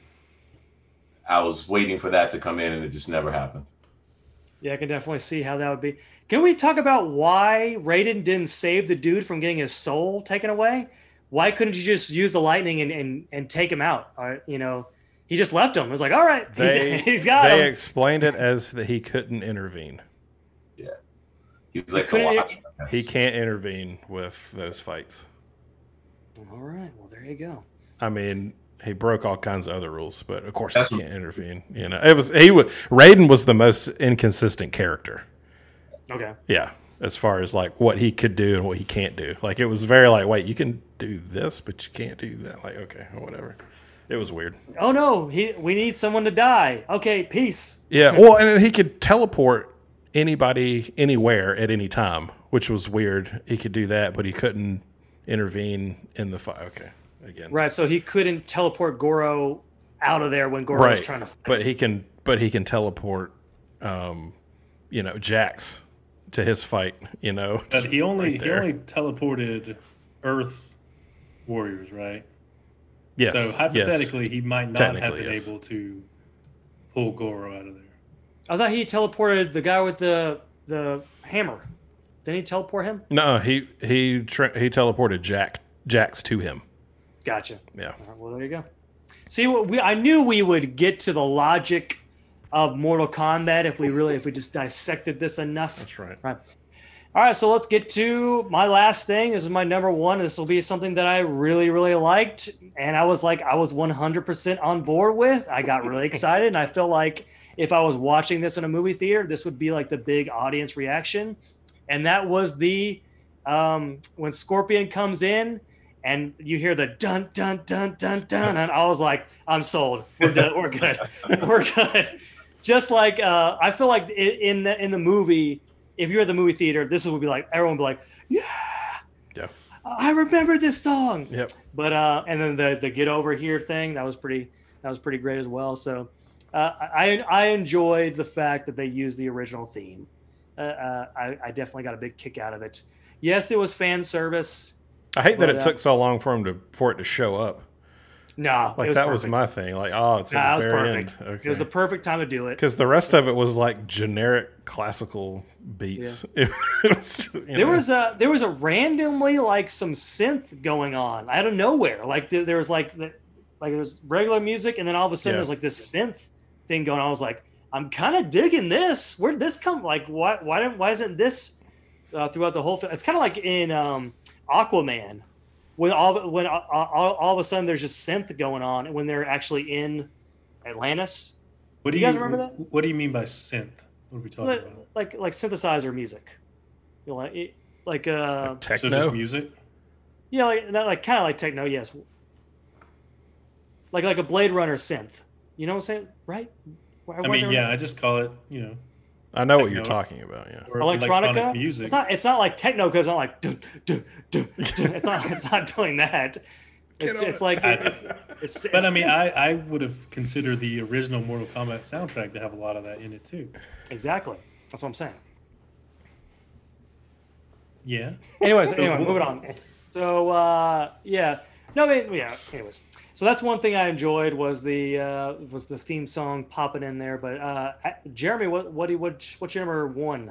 Speaker 4: I was waiting for that to come in, and it just never happened.
Speaker 2: Yeah, I can definitely see how that would be. Can we talk about why Raiden didn't save the dude from getting his soul taken away? Why couldn't you just use the lightning and and, and take him out? Or, you know, he just left him. It was like, all right,
Speaker 3: They,
Speaker 2: he's, he's got
Speaker 3: they
Speaker 2: him.
Speaker 3: explained it as that he couldn't intervene.
Speaker 4: Yeah, he's like the
Speaker 2: couldn't-
Speaker 4: watch. I guess.
Speaker 3: He can't intervene with those fights.
Speaker 2: All right, well, there you go.
Speaker 3: I mean, he broke all kinds of other rules, but of course
Speaker 4: That's
Speaker 3: he
Speaker 4: what-
Speaker 3: can't intervene. You know, it was he was Raiden was the most inconsistent character.
Speaker 2: Okay.
Speaker 3: Yeah, as far as like what he could do and what he can't do. Like it was very like, wait, you can do this, but you can't do that. Like okay, whatever. It was weird.
Speaker 2: Oh no, he we need someone to die. Okay, peace.
Speaker 3: Yeah, well, and he could teleport anybody anywhere at any time, which was weird. He could do that, but he couldn't intervene in the fight. Okay, again.
Speaker 2: Right, so he couldn't teleport Goro out of there when Goro was
Speaker 3: Right,
Speaker 2: trying to fight.
Speaker 3: but he can, but he can teleport, um, you know, Jax to his fight. You know,
Speaker 5: But he only
Speaker 3: right
Speaker 5: he
Speaker 3: there.
Speaker 5: only teleported Earth warriors, right?
Speaker 3: yes,
Speaker 5: So
Speaker 3: yes.
Speaker 5: hypothetically, he might not have
Speaker 3: Technically,
Speaker 5: been
Speaker 3: yes.
Speaker 5: able to pull Goro out of there.
Speaker 2: I thought he teleported the guy with the the hammer. Didn't he teleport him?
Speaker 3: No, he he tra- he teleported Jack Jax to him.
Speaker 2: Gotcha.
Speaker 3: Yeah,
Speaker 2: All right, well, there you go. See, what we I knew we would get to the logic of Mortal Kombat if we really if we just dissected this enough.
Speaker 3: that's right.
Speaker 2: Right. All right, so let's get to my last thing. This is my number one. This will be something that I really, really liked, and I was like, I was one hundred percent on board with. I got really excited, and I felt like if I was watching this in a movie theater, this would be like the big audience reaction, and that was the um, when Scorpion comes in and you hear the dun dun dun dun dun, and I was like, I'm sold. We're done. We're good. We're good. Just like uh, I feel like i- in the in the movie. If you're at the movie theater, this would be like everyone would be like, "Yeah,
Speaker 3: Yeah.
Speaker 2: I remember this song."
Speaker 3: Yep.
Speaker 2: But uh, and then the the get over here thing that was pretty that was pretty great as well. So Uh, I I enjoyed the fact that they used the original theme. Uh, uh, I, I definitely got a big kick out of it. Yes, it was fan service.
Speaker 3: I hate that
Speaker 2: But,
Speaker 3: it
Speaker 2: uh,
Speaker 3: took so long for him to for it to show up.
Speaker 2: No,
Speaker 3: Like
Speaker 2: it was
Speaker 3: that
Speaker 2: perfect.
Speaker 3: was my thing. Like, oh, it's
Speaker 2: Nah,
Speaker 3: at
Speaker 2: it
Speaker 3: the
Speaker 2: was
Speaker 3: very
Speaker 2: perfect.
Speaker 3: end. Okay.
Speaker 2: It was the perfect time to do it.
Speaker 3: Because the rest of it was like generic classical beats. It was just, you
Speaker 2: There
Speaker 3: know.
Speaker 2: was a there was a randomly like some synth going on out of nowhere. Like there, there was like the, like there was regular music, and then all of a sudden
Speaker 3: Yeah.
Speaker 2: there's like this synth thing going on. I was like, I'm kind of digging this. Where'd this come? Like, why why didn't why isn't this uh, throughout the whole film? It's kind of like in um, Aquaman, when all when all, all, all of a sudden there's just synth going on when they're actually in Atlantis.
Speaker 5: What do
Speaker 2: You
Speaker 5: you,
Speaker 2: guys remember that?
Speaker 5: What do you mean by synth? What are we talking
Speaker 2: Like
Speaker 5: about?
Speaker 2: like, like synthesizer music. You know, like it, like uh
Speaker 3: Like
Speaker 5: So
Speaker 3: techno.
Speaker 5: just music?
Speaker 2: yeah, like not like kind of like techno, yes. Like like a Blade Runner synth. You know what I'm saying? Right? Why-
Speaker 5: I
Speaker 2: why is
Speaker 5: mean,
Speaker 2: it-
Speaker 5: yeah, I just call it, you know,
Speaker 3: I know what you're
Speaker 5: techno.
Speaker 3: talking about. Yeah.
Speaker 5: or
Speaker 2: Electronica
Speaker 5: electronic music.
Speaker 2: It's not. It's not like techno because I'm like. Dun, dun, dun, dun. It's not. It's not doing that. It's,
Speaker 3: on
Speaker 2: it's
Speaker 3: it.
Speaker 2: like.
Speaker 5: I-
Speaker 2: It's, it's,
Speaker 5: But I
Speaker 2: it's-
Speaker 5: mean, I, I would have considered the original Mortal Kombat soundtrack to have a lot of that in it too.
Speaker 2: exactly. That's what I'm saying.
Speaker 5: Yeah.
Speaker 2: Anyways, anyway, moving on. So uh, yeah, no, I mean, yeah. Anyways, so that's one thing I enjoyed was the uh, was the theme song popping in there. But uh, I- Jeremy, what what do you, what what's your number one?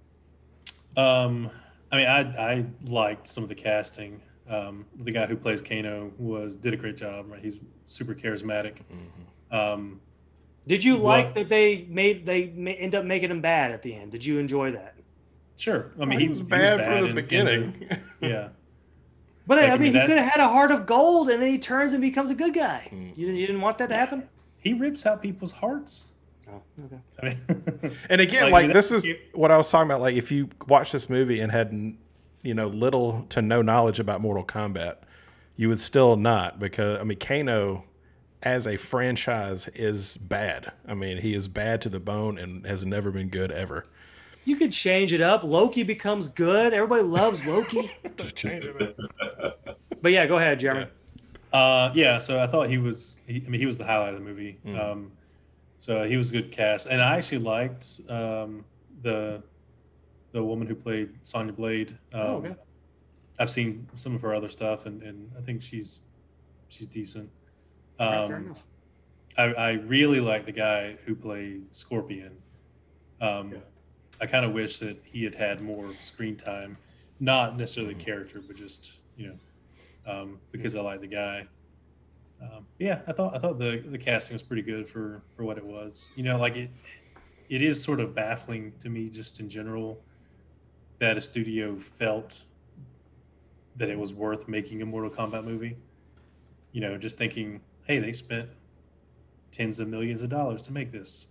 Speaker 5: Um, I mean, I I liked some of the casting. Um, the guy who plays Kano was did a great job. Right, he's super charismatic. Um,
Speaker 2: Did you like
Speaker 5: What-
Speaker 2: that they made they ma- end up making him bad at the end? Did you enjoy that?
Speaker 5: sure. I mean,
Speaker 3: he was bad for the
Speaker 5: in-
Speaker 3: beginning.
Speaker 5: in the- yeah.
Speaker 2: But
Speaker 5: Like,
Speaker 2: I
Speaker 5: I
Speaker 2: mean,
Speaker 5: mean,
Speaker 2: he
Speaker 5: that-
Speaker 2: could have had a heart of gold, and then he turns and becomes a good guy. You, you didn't want that to happen?
Speaker 5: He rips out people's hearts.
Speaker 2: Oh, okay.
Speaker 5: I mean,
Speaker 3: And again,
Speaker 5: Like,
Speaker 3: like,
Speaker 5: I mean,
Speaker 3: this
Speaker 5: that's-
Speaker 3: is what I was talking about. Like, if you watch this movie and had, n- you know, little to no knowledge about Mortal Kombat, you would still not, because I mean, Kano as a franchise is bad. I mean, he is bad to the bone and has never been good ever.
Speaker 2: You could change it up. Loki becomes good. Everybody loves Loki.
Speaker 3: Just change it up.
Speaker 2: But yeah, go ahead, Jeremy.
Speaker 5: Uh, yeah, so I thought he was. He, I mean, he was the highlight of the movie.
Speaker 3: Mm-hmm.
Speaker 5: Um, so he was a good cast, and I actually liked um, the the woman who played Sonya Blade. Um,
Speaker 2: Oh, okay.
Speaker 5: I've seen some of her other stuff, and, and I think she's she's decent.
Speaker 2: All right, fair
Speaker 5: Um,
Speaker 2: enough.
Speaker 5: I, I really like the guy who played Scorpion. Um,
Speaker 2: Yeah.
Speaker 5: I kind of wish that he had had more screen time, not necessarily the character, but just you know, um, because I like the guy. Um, yeah, I thought I thought the the casting was pretty good for for what it was. You know, like it it is sort of baffling to me just in general that a studio felt that it was worth making a Mortal Kombat movie. You know, just thinking, hey, they spent tens of millions of dollars to make this.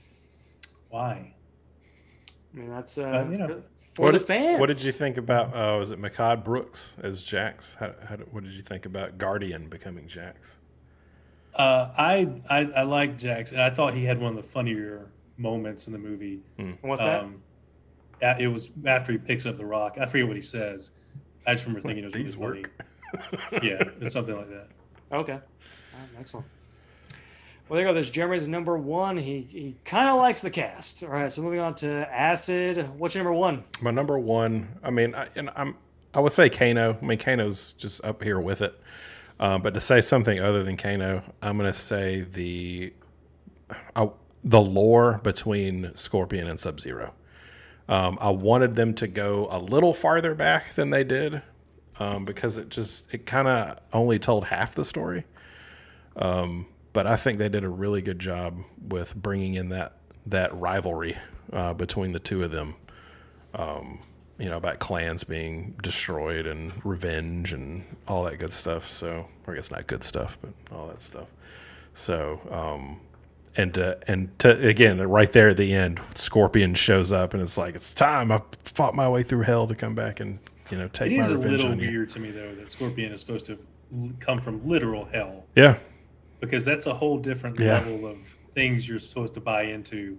Speaker 5: Why?
Speaker 2: I mean, that's uh,
Speaker 5: Uh, you know,
Speaker 2: for
Speaker 3: What
Speaker 2: the
Speaker 3: did,
Speaker 2: fans.
Speaker 3: what did you think about, uh, was it Makad Brooks as Jax? How, how, did- what did you think about Guardian becoming Jax?
Speaker 5: Uh, I, I I like Jax, and I thought he had one of the funnier moments in the movie.
Speaker 2: And What's that?
Speaker 5: Um, a- it was after he picks up the rock. I forget what he says. I just remember thinking it was
Speaker 3: These
Speaker 5: really
Speaker 3: work.
Speaker 5: funny. Yeah, it's something like that.
Speaker 2: Okay. All right, excellent. Well, there you go. There's Jeremy's number one. He he kind of likes the cast. All right, so moving on to Acid. What's your number one?
Speaker 3: My number one, I mean, I, and I'm, I would say Kano. I mean, Kano's just up here with it. Uh, but to say something other than Kano, I'm going to say the I, the lore between Scorpion and Sub-Zero. Um, I wanted them to go a little farther back than they did, um, because it just it kind of only told half the story. Um, but I think they did a really good job with bringing in that that rivalry uh, between the two of them. Um, you know, about clans being destroyed and revenge and all that good stuff. So, or I guess not good stuff, but all that stuff. So, um, and uh, and to, again, right there at the end, Scorpion shows up and it's like, it's time. I fought my way through hell to come back and, you know, take
Speaker 5: It
Speaker 3: my
Speaker 5: is a
Speaker 3: revenge
Speaker 5: little
Speaker 3: on you.
Speaker 5: weird to me though that Scorpion is supposed to l- come from literal hell,
Speaker 3: Yeah.
Speaker 5: because that's a whole different
Speaker 3: Yeah.
Speaker 5: level of things you're supposed to buy into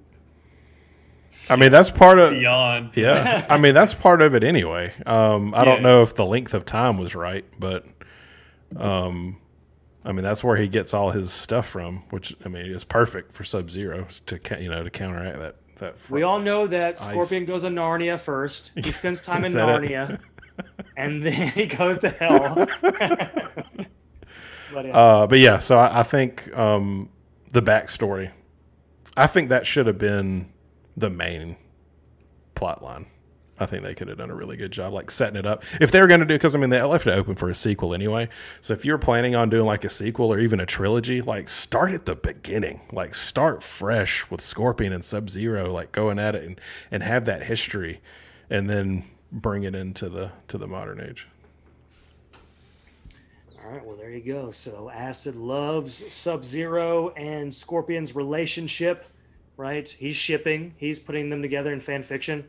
Speaker 3: I mean, that's part of,
Speaker 5: beyond.
Speaker 3: yeah. I mean, that's part of it anyway. Um, I don't
Speaker 5: Yeah.
Speaker 3: know if the length of time was right, but, um, I mean, that's where he gets all his stuff from, which I mean is perfect for Sub Zero to ca- you know to counteract that. That fr-
Speaker 2: We all know that
Speaker 3: ice.
Speaker 2: Scorpion goes to Narnia first. He spends time in
Speaker 3: Is that it?
Speaker 2: Narnia, and then he goes to hell. But, yeah.
Speaker 3: Uh, but yeah, so I, I think um, the backstory, I think that should have been the main plot line. I think they could have done a really good job, like setting it up. If they were going to do, because I mean, they left it open for a sequel anyway. So if you're planning on doing like a sequel or even a trilogy, like start at the beginning, like start fresh with Scorpion and Sub Zero, like going at it and, and have that history, and then bring it into the to the modern age.
Speaker 2: All right, well, there you go. So Acid loves Sub-Zero and Scorpion's relationship, right? He's shipping. He's putting them together in fan fiction.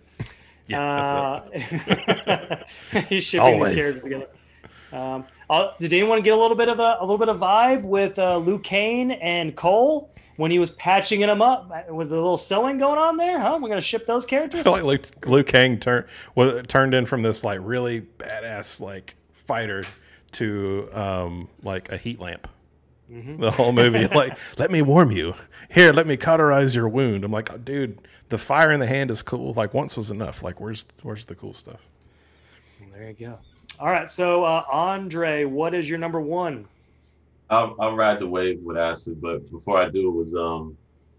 Speaker 3: Yeah, that's
Speaker 2: uh, he's shipping
Speaker 3: Always.
Speaker 2: these characters together. Um, uh, did anyone get a little bit of a, a little bit of vibe with uh, Liu Kang and Cole when he was patching them up with the little sewing going on there? Huh? We're gonna ship those
Speaker 3: I
Speaker 2: characters.
Speaker 3: feel like Liu, Liu Kang turned was turned in from this like really badass like fighter to um, like a heat lamp.
Speaker 2: Mm-hmm.
Speaker 3: The whole movie, like, let me warm you. Here, let me cauterize your wound. I'm like, oh, dude, the fire in the hand is cool. Like, once was enough. Like, where's where's the cool stuff?
Speaker 2: There you go. All right, so uh, Andre, what is your number one?
Speaker 4: I'll, I'll ride the wave with Acid, but before I do, it was um.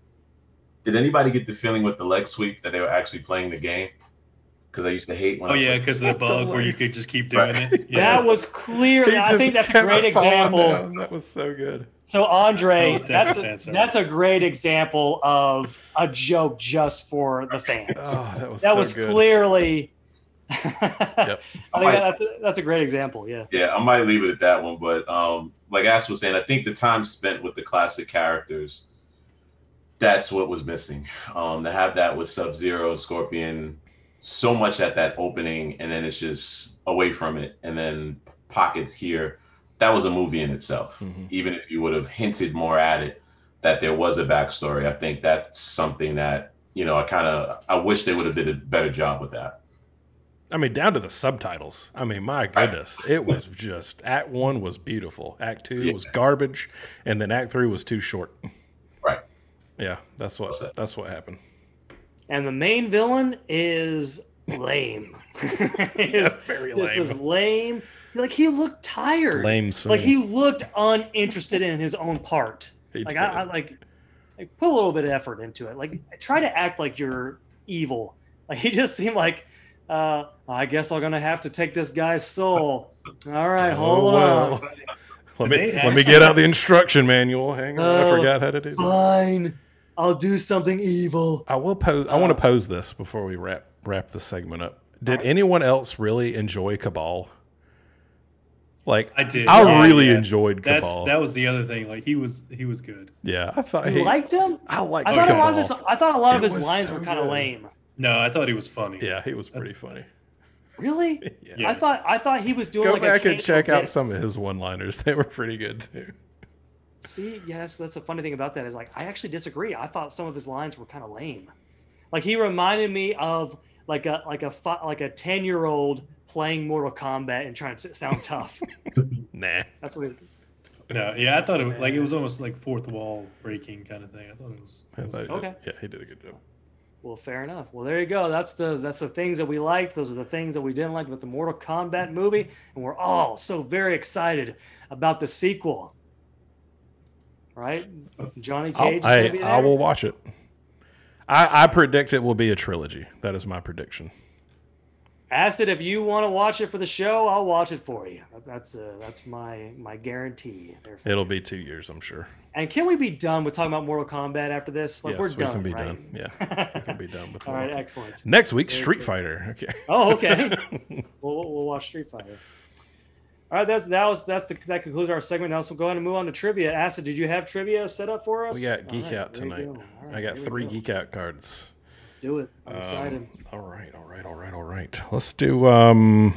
Speaker 4: Did anybody get the feeling with the leg sweep that they were actually playing the game? Because I used to hate when.
Speaker 5: Oh
Speaker 4: I
Speaker 5: yeah,
Speaker 4: played-
Speaker 5: because of the bug where you could just keep doing
Speaker 4: Right.
Speaker 5: it. Yeah.
Speaker 2: That was clearly.
Speaker 3: He
Speaker 2: I
Speaker 3: just
Speaker 2: think that's a
Speaker 3: kept
Speaker 2: great
Speaker 3: falling
Speaker 2: example.
Speaker 3: down. That was so good.
Speaker 2: So Andre,
Speaker 5: That was
Speaker 2: that's
Speaker 5: definitely
Speaker 2: a,
Speaker 5: fan
Speaker 2: that's a
Speaker 5: service.
Speaker 2: great example of a joke just for the fans.
Speaker 3: Oh, that was
Speaker 2: that
Speaker 3: so
Speaker 2: was
Speaker 3: good.
Speaker 2: clearly.
Speaker 3: Yep.
Speaker 2: I think that's, that's a great example. Yeah.
Speaker 4: Yeah, I might leave it at that one, but um, like Ash was saying, I think the time spent with the classic characters, that's what was missing. Um, to have that with Sub-Zero, Scorpion, so much at that opening, and then it's just away from it, and then pockets here. That was a movie in itself.
Speaker 3: Mhm.
Speaker 4: Even if you would have hinted more at it, that there was a backstory, I think that's something that, you know, I kind of, I wish they would have did a better job with that.
Speaker 3: I mean, down to the subtitles. I mean, my goodness, it was just Act One was beautiful, Act Two
Speaker 4: Yeah.
Speaker 3: was garbage, and then Act Three was too short.
Speaker 4: Right.
Speaker 3: Yeah, that's what
Speaker 4: What's that?
Speaker 3: that's what happened.
Speaker 2: And the main villain is lame. His-
Speaker 3: very
Speaker 2: This is
Speaker 3: lame.
Speaker 2: lame. Like he looked tired.
Speaker 3: Lame soon.
Speaker 2: Like he looked uninterested in his own part.
Speaker 3: He
Speaker 2: Like
Speaker 3: did.
Speaker 2: I, I like, like put a little bit of effort into it. Like try to act like you're evil. Like he just seemed like, uh, I guess I'm gonna have to take this guy's soul. All right, hold
Speaker 3: Oh,
Speaker 2: on.
Speaker 3: well. Let me
Speaker 5: They
Speaker 3: let me
Speaker 5: actually-
Speaker 3: get out the instruction manual. Hang on, I
Speaker 2: Oh,
Speaker 3: forgot how to do that.
Speaker 2: Fine, I'll do something evil.
Speaker 3: I will pose. I want to pose this before we wrap wrap this segment up. Did anyone else really enjoy Cabal? Like
Speaker 5: I did.
Speaker 3: I
Speaker 5: Oh,
Speaker 3: really
Speaker 5: yeah.
Speaker 3: enjoyed
Speaker 5: That's
Speaker 3: Cabal.
Speaker 5: that was the other thing. Like he was he was good.
Speaker 3: yeah, I thought
Speaker 2: You
Speaker 3: he.
Speaker 2: liked him?
Speaker 3: I like.
Speaker 2: I thought a lot of
Speaker 3: Cabal.
Speaker 2: his. I thought a lot of
Speaker 3: It
Speaker 2: his
Speaker 3: was
Speaker 2: lines
Speaker 3: so
Speaker 2: were kind of
Speaker 3: good.
Speaker 2: lame.
Speaker 5: No, I thought he was funny.
Speaker 3: Yeah, he was pretty funny.
Speaker 2: Really?
Speaker 3: Yeah.
Speaker 2: I thought I thought he was doing
Speaker 3: Go
Speaker 2: like
Speaker 3: back
Speaker 2: a
Speaker 3: and check out
Speaker 2: bit.
Speaker 3: some of his one-liners. They were pretty good too.
Speaker 2: See, yes, that's the funny thing about that is like I actually disagree. I thought some of his lines were kind of lame. Like he reminded me of like a like a fi- like a ten year old playing Mortal Kombat and trying to sound tough.
Speaker 3: Nah.
Speaker 2: That's what. He,
Speaker 5: No, yeah, I thought it was like it was almost like fourth wall breaking kind of thing. I thought it was.
Speaker 3: I thought he did-
Speaker 2: Okay.
Speaker 3: Yeah, he did a good job.
Speaker 2: well, fair enough. Well, there you go. That's the that's the things that we liked. Those are the things that we didn't like about the Mortal Kombat movie, and we're all so very excited about the sequel. Right, Johnny
Speaker 3: I'll,
Speaker 2: Cage. is gonna
Speaker 3: I,
Speaker 2: be
Speaker 3: I
Speaker 2: there.
Speaker 3: will watch it. I, I predict it will be a trilogy. That is my prediction.
Speaker 2: Acid, if you want to watch it for the show, I'll watch it for you. That's uh, that's my my guarantee. There for
Speaker 3: It'll
Speaker 2: you.
Speaker 3: be two years, I'm sure.
Speaker 2: And can we be done with talking about Mortal Kombat after this? Like
Speaker 3: yes,
Speaker 2: we're
Speaker 3: we
Speaker 2: done,
Speaker 3: can be
Speaker 2: right?
Speaker 3: done. Yeah, we can be done with
Speaker 2: All right,
Speaker 3: Mortal Kombat.
Speaker 2: excellent.
Speaker 3: Next week,
Speaker 2: Very
Speaker 3: Street
Speaker 2: good.
Speaker 3: Fighter. Okay.
Speaker 2: Oh, okay. we'll, we'll we'll watch Street Fighter. All right, that's that was that's the, that concludes our segment. Now, so go ahead and move on to trivia. Acid, did you have trivia set up for us?
Speaker 3: We got
Speaker 2: All
Speaker 3: Geek
Speaker 2: right,
Speaker 3: Out
Speaker 2: there you
Speaker 3: tonight.
Speaker 2: go. All right,
Speaker 3: I got
Speaker 2: here we
Speaker 3: three
Speaker 2: go.
Speaker 3: Geek Out cards.
Speaker 2: Let's do it. I'm
Speaker 3: Um,
Speaker 2: excited.
Speaker 3: All right, all right, all right, all right. Let's do. Um.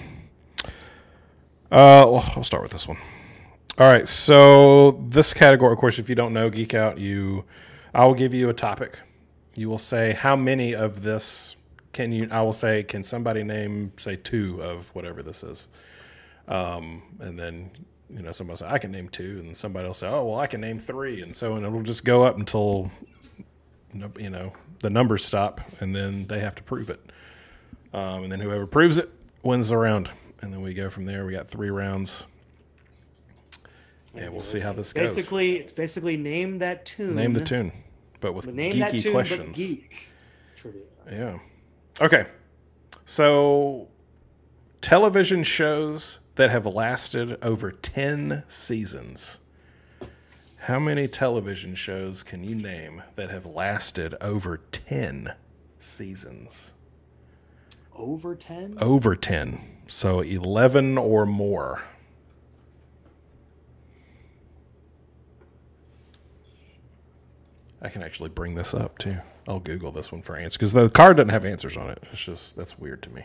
Speaker 3: Uh, well, I'll start with this one. All right, so this category, of course, if you don't know Geek Out, you, I will give you a topic. You will say how many of this can you? I will say, can somebody name say two of whatever this is, um, and then you know, somebody say I can name two, and somebody else say, oh well, I can name three, and so and it'll just go up until you know the numbers stop, and then they have to prove it, um, and then whoever proves it wins the round, and then we go from there. We got three rounds. Yeah, we'll see how this goes.
Speaker 2: Basically, it's basically name that tune.
Speaker 3: Name the tune, but with
Speaker 2: name
Speaker 3: geeky
Speaker 2: that tune,
Speaker 3: questions.
Speaker 2: But geek trivia.
Speaker 3: Yeah. Okay. So, television shows that have lasted over ten seasons. How many television shows can you name that have lasted over ten seasons?
Speaker 2: Over ten?
Speaker 3: Over ten. So, eleven or more. I can actually bring this up too. I'll Google this one for answers because the card doesn't have answers on it. It's just, that's weird to me.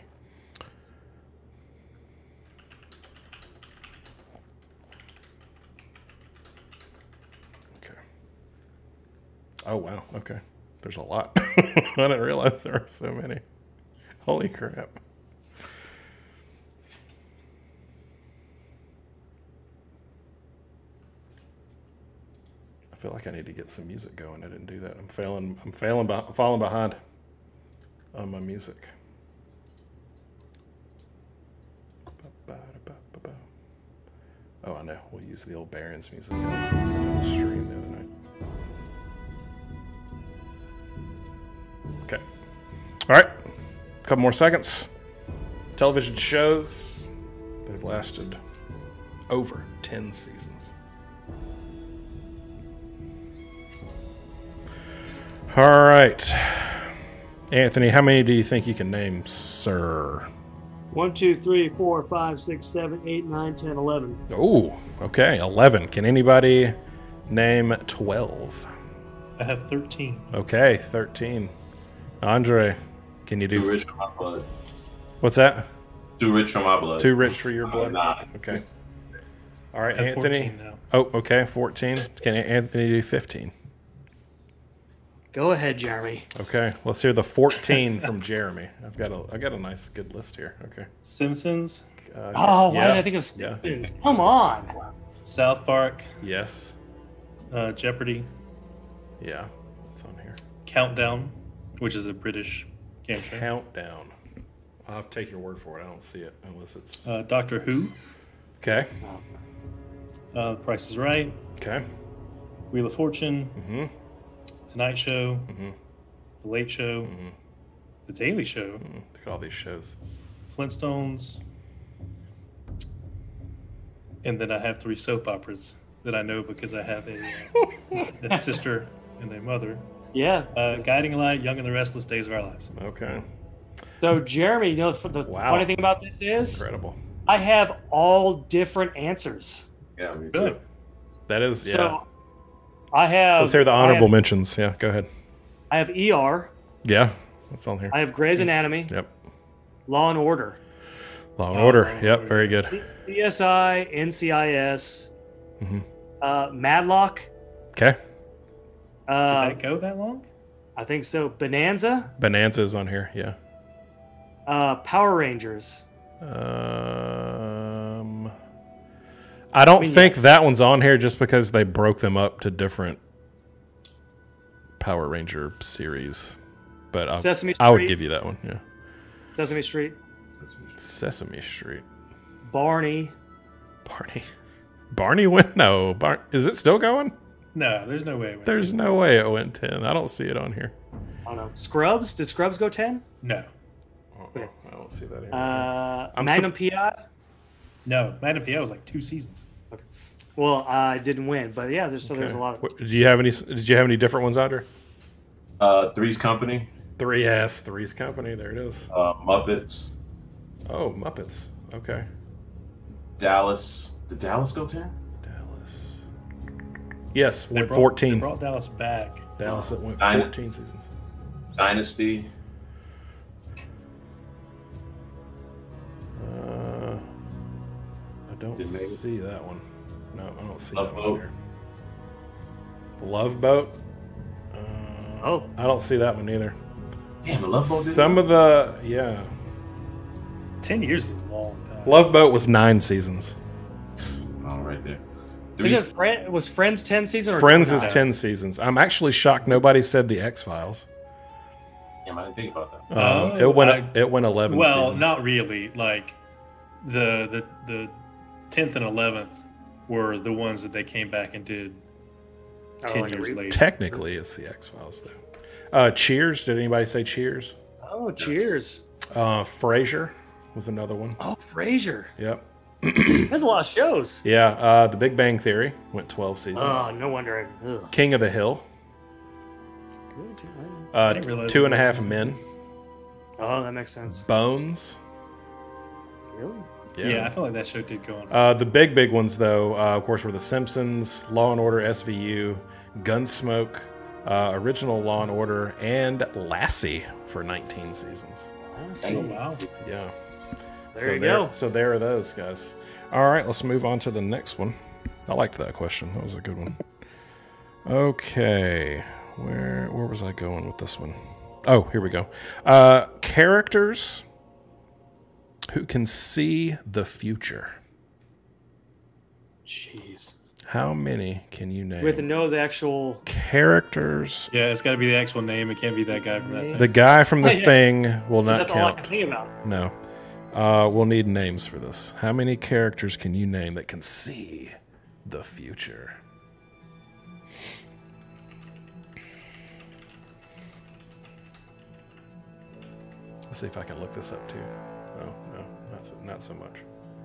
Speaker 3: Okay. Oh, wow. Okay. There's a lot. I didn't realize there were so many. Holy crap. I feel like I need to get some music going. I didn't do that. I'm failing. I'm failing. I'm falling behind on my music. Oh, I know. We'll use the old Barron's music. I was using it on the stream the other night. Okay. All right. A couple more seconds. Television shows that have lasted over ten seasons. All right. Anthony, how many do you think you can name, sir?
Speaker 2: One, two, three, four, five, six, seven, eight, nine, ten, eleven.
Speaker 3: Oh, okay. eleven. Can anybody name twelve?
Speaker 5: I have thirteen.
Speaker 3: Okay, thirteen. Andre, can you do...
Speaker 4: Too rich for my blood.
Speaker 3: What's that?
Speaker 4: Too rich for my blood.
Speaker 3: Too rich for your blood?
Speaker 4: Nah.
Speaker 3: Okay. All right,
Speaker 5: I have
Speaker 3: Anthony.
Speaker 5: fourteen now.
Speaker 3: Oh, okay, fourteen. Can Anthony do fifteen?
Speaker 2: Go ahead, Jeremy.
Speaker 3: Okay, let's hear the fourteen from Jeremy. I've got a, I got a nice, good list here. Okay.
Speaker 5: Simpsons,
Speaker 3: Uh,
Speaker 2: Oh, why
Speaker 3: yeah,
Speaker 2: did I think of
Speaker 3: yeah.
Speaker 2: Simpsons? Come on.
Speaker 5: South Park,
Speaker 3: Yes.
Speaker 5: uh, Jeopardy,
Speaker 3: Yeah. It's on here.
Speaker 5: Countdown, which is a British game show.
Speaker 3: Countdown. I'll have to take your word for it. I don't see it unless it's...
Speaker 5: Uh, Doctor Who,
Speaker 3: Okay.
Speaker 5: uh, Price is Right,
Speaker 3: Okay.
Speaker 5: Wheel of Fortune,
Speaker 3: Mm-hmm.
Speaker 5: Tonight Show,
Speaker 3: Mhm.
Speaker 5: The Late Show, The Daily Show,
Speaker 3: Mm, look at all these shows.
Speaker 5: Flintstones, and then I have three soap operas that I know because I have a, uh, a sister and a mother.
Speaker 2: Yeah.
Speaker 5: Uh, Guiding Light, Young and the Restless Days of Our Lives.
Speaker 3: Okay.
Speaker 2: So, Jeremy, you know, the, the
Speaker 3: Wow.
Speaker 2: funny thing about this is
Speaker 3: Incredible.
Speaker 2: I have all different answers.
Speaker 4: Yeah, me too.
Speaker 5: Good.
Speaker 3: That is, yeah.
Speaker 2: So, I have.
Speaker 3: Let's hear the
Speaker 2: I
Speaker 3: honorable
Speaker 2: have,
Speaker 3: mentions. Yeah, go ahead.
Speaker 2: I have E R.
Speaker 3: Yeah, that's on here.
Speaker 2: I have Grey's Anatomy.
Speaker 3: Yep.
Speaker 2: Law and Order.
Speaker 3: Law and
Speaker 5: Oh,
Speaker 3: Order.
Speaker 5: Law and
Speaker 3: Yep,
Speaker 5: Order.
Speaker 3: very good.
Speaker 2: C S I, N C I S,
Speaker 3: Mhm.
Speaker 2: uh, Madlock.
Speaker 3: Okay.
Speaker 5: Did
Speaker 2: Uh,
Speaker 5: that go that long?
Speaker 2: I think so. Bonanza.
Speaker 3: Bonanza's on here. Yeah.
Speaker 2: Uh, Power Rangers.
Speaker 3: Um, I don't
Speaker 2: I mean,
Speaker 3: think that one's on here just because they broke them up to different Power Ranger series. But I,
Speaker 2: Sesame
Speaker 3: I would
Speaker 2: Street.
Speaker 3: give you that one. Yeah.
Speaker 2: Sesame Street.
Speaker 3: Sesame Street.
Speaker 2: Barney.
Speaker 3: Barney. Barney went? No. Bar- Is it still going?
Speaker 5: No, there's no way. It went
Speaker 3: There's
Speaker 5: to-
Speaker 3: no way it went ten. I don't see it on here.
Speaker 2: I don't know. Scrubs. Did Scrubs go ten?
Speaker 5: No,
Speaker 3: Uh-uh. I don't see that here.
Speaker 2: Uh,
Speaker 3: I'm
Speaker 2: Magnum P I.
Speaker 5: no. Magnum P I was like two seasons.
Speaker 2: Well, I didn't win, but yeah. There's so there's a lot of.
Speaker 3: What- Did you have any? Did you have any different ones, Andre?
Speaker 4: Uh, Three's Company,
Speaker 3: Three S, Three's Company. There it is.
Speaker 4: uh, Muppets,
Speaker 3: Oh, Muppets. Okay.
Speaker 4: Dallas. Did Dallas go ten?
Speaker 3: Dallas. Yes,
Speaker 5: They
Speaker 3: went
Speaker 5: brought-
Speaker 3: fourteen.
Speaker 5: They brought Dallas back.
Speaker 3: Dallas, it went
Speaker 4: Nine.
Speaker 3: fourteen seasons.
Speaker 4: Dynasty.
Speaker 3: Uh, I don't
Speaker 4: Didn't make it.
Speaker 3: see that one. No, I don't see
Speaker 4: Love
Speaker 3: that one
Speaker 4: Boat.
Speaker 3: here. The Love Boat. Uh,
Speaker 2: Oh.
Speaker 3: I don't see that one either.
Speaker 4: Damn, the Love Boat. did
Speaker 3: Some
Speaker 4: it?
Speaker 3: of the yeah,
Speaker 5: Ten years is a long time.
Speaker 3: Love Boat was nine seasons.
Speaker 4: Oh, Oh, right there. Three
Speaker 2: Is it
Speaker 4: se-
Speaker 2: Friend, was Friends ten season or
Speaker 3: Friends is
Speaker 2: nine?
Speaker 3: ten seasons. I'm actually shocked nobody said the X Files.
Speaker 4: Damn, I didn't think about that.
Speaker 3: Um,
Speaker 5: Oh,
Speaker 3: it went
Speaker 5: I-
Speaker 3: it went eleven.
Speaker 5: Well,
Speaker 3: seasons.
Speaker 5: not really. Like the the the tenth and eleventh were the ones that they came back and did
Speaker 2: Oh,
Speaker 5: ten
Speaker 2: like a
Speaker 5: years
Speaker 2: re-
Speaker 5: later.
Speaker 3: Technically, it's the X Files though. Uh, Cheers. Did anybody say Cheers?
Speaker 2: Oh, cheers.
Speaker 3: Uh, Frasier was another one.
Speaker 2: Oh, Frasier.
Speaker 3: Yep.
Speaker 2: There's a lot of shows.
Speaker 3: Yeah. Uh, The Big Bang Theory went twelve seasons.
Speaker 2: Oh, no wonder. I, ugh.
Speaker 3: King of the Hill. Uh,
Speaker 5: didn't realize
Speaker 3: Two and a
Speaker 5: it was
Speaker 3: Half
Speaker 5: twelve
Speaker 3: Men.
Speaker 2: Oh, that makes sense.
Speaker 3: Bones.
Speaker 2: Really?
Speaker 5: Yeah. I feel like that show did go on.
Speaker 3: Uh, the big, big ones, though, uh, of course, were The Simpsons, Law and Order S V U, Gunsmoke, uh, Original Law and Order, and Lassie for nineteen seasons.
Speaker 5: Oh, wow.
Speaker 3: Yeah.
Speaker 2: There
Speaker 3: so
Speaker 2: you
Speaker 3: there,
Speaker 2: go.
Speaker 3: So there are those, guys. All right, let's move on to the next one. I liked that question. That was a good one. Okay. Where where was I going with this one? Oh, here we go. Uh, characters who can see the future.
Speaker 2: Jeez.
Speaker 3: How many can you name?
Speaker 2: We have to know the actual.
Speaker 3: Characters.
Speaker 5: Yeah, it's got to be the actual name. It can't be that guy from that.
Speaker 2: The
Speaker 3: The guy from the
Speaker 2: Yeah.
Speaker 3: thing will not
Speaker 2: That's all I can
Speaker 3: count.
Speaker 2: think about.
Speaker 3: No. Uh, we'll need names for this. How many characters can you name that can see the future? Let's see if I can look this up too. Oh, no, not so, not so much.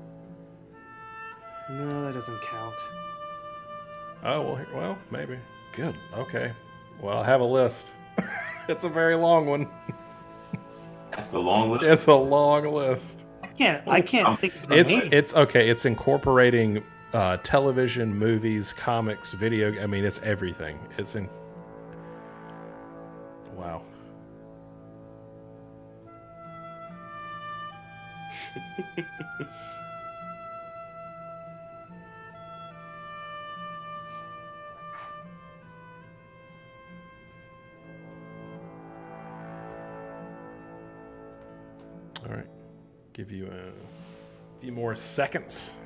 Speaker 2: No, that doesn't count.
Speaker 3: Oh, well, here- well, maybe. Good. Okay. Well, I have a list. It's a very long one.
Speaker 4: That's a long list.
Speaker 3: It's a long list.
Speaker 2: I can't. I can't think of the
Speaker 3: It's
Speaker 2: name.
Speaker 3: it's okay. It's incorporating uh, television, movies, comics, video. I mean, it's everything. It's in. Wow. All right. Give you a few more seconds.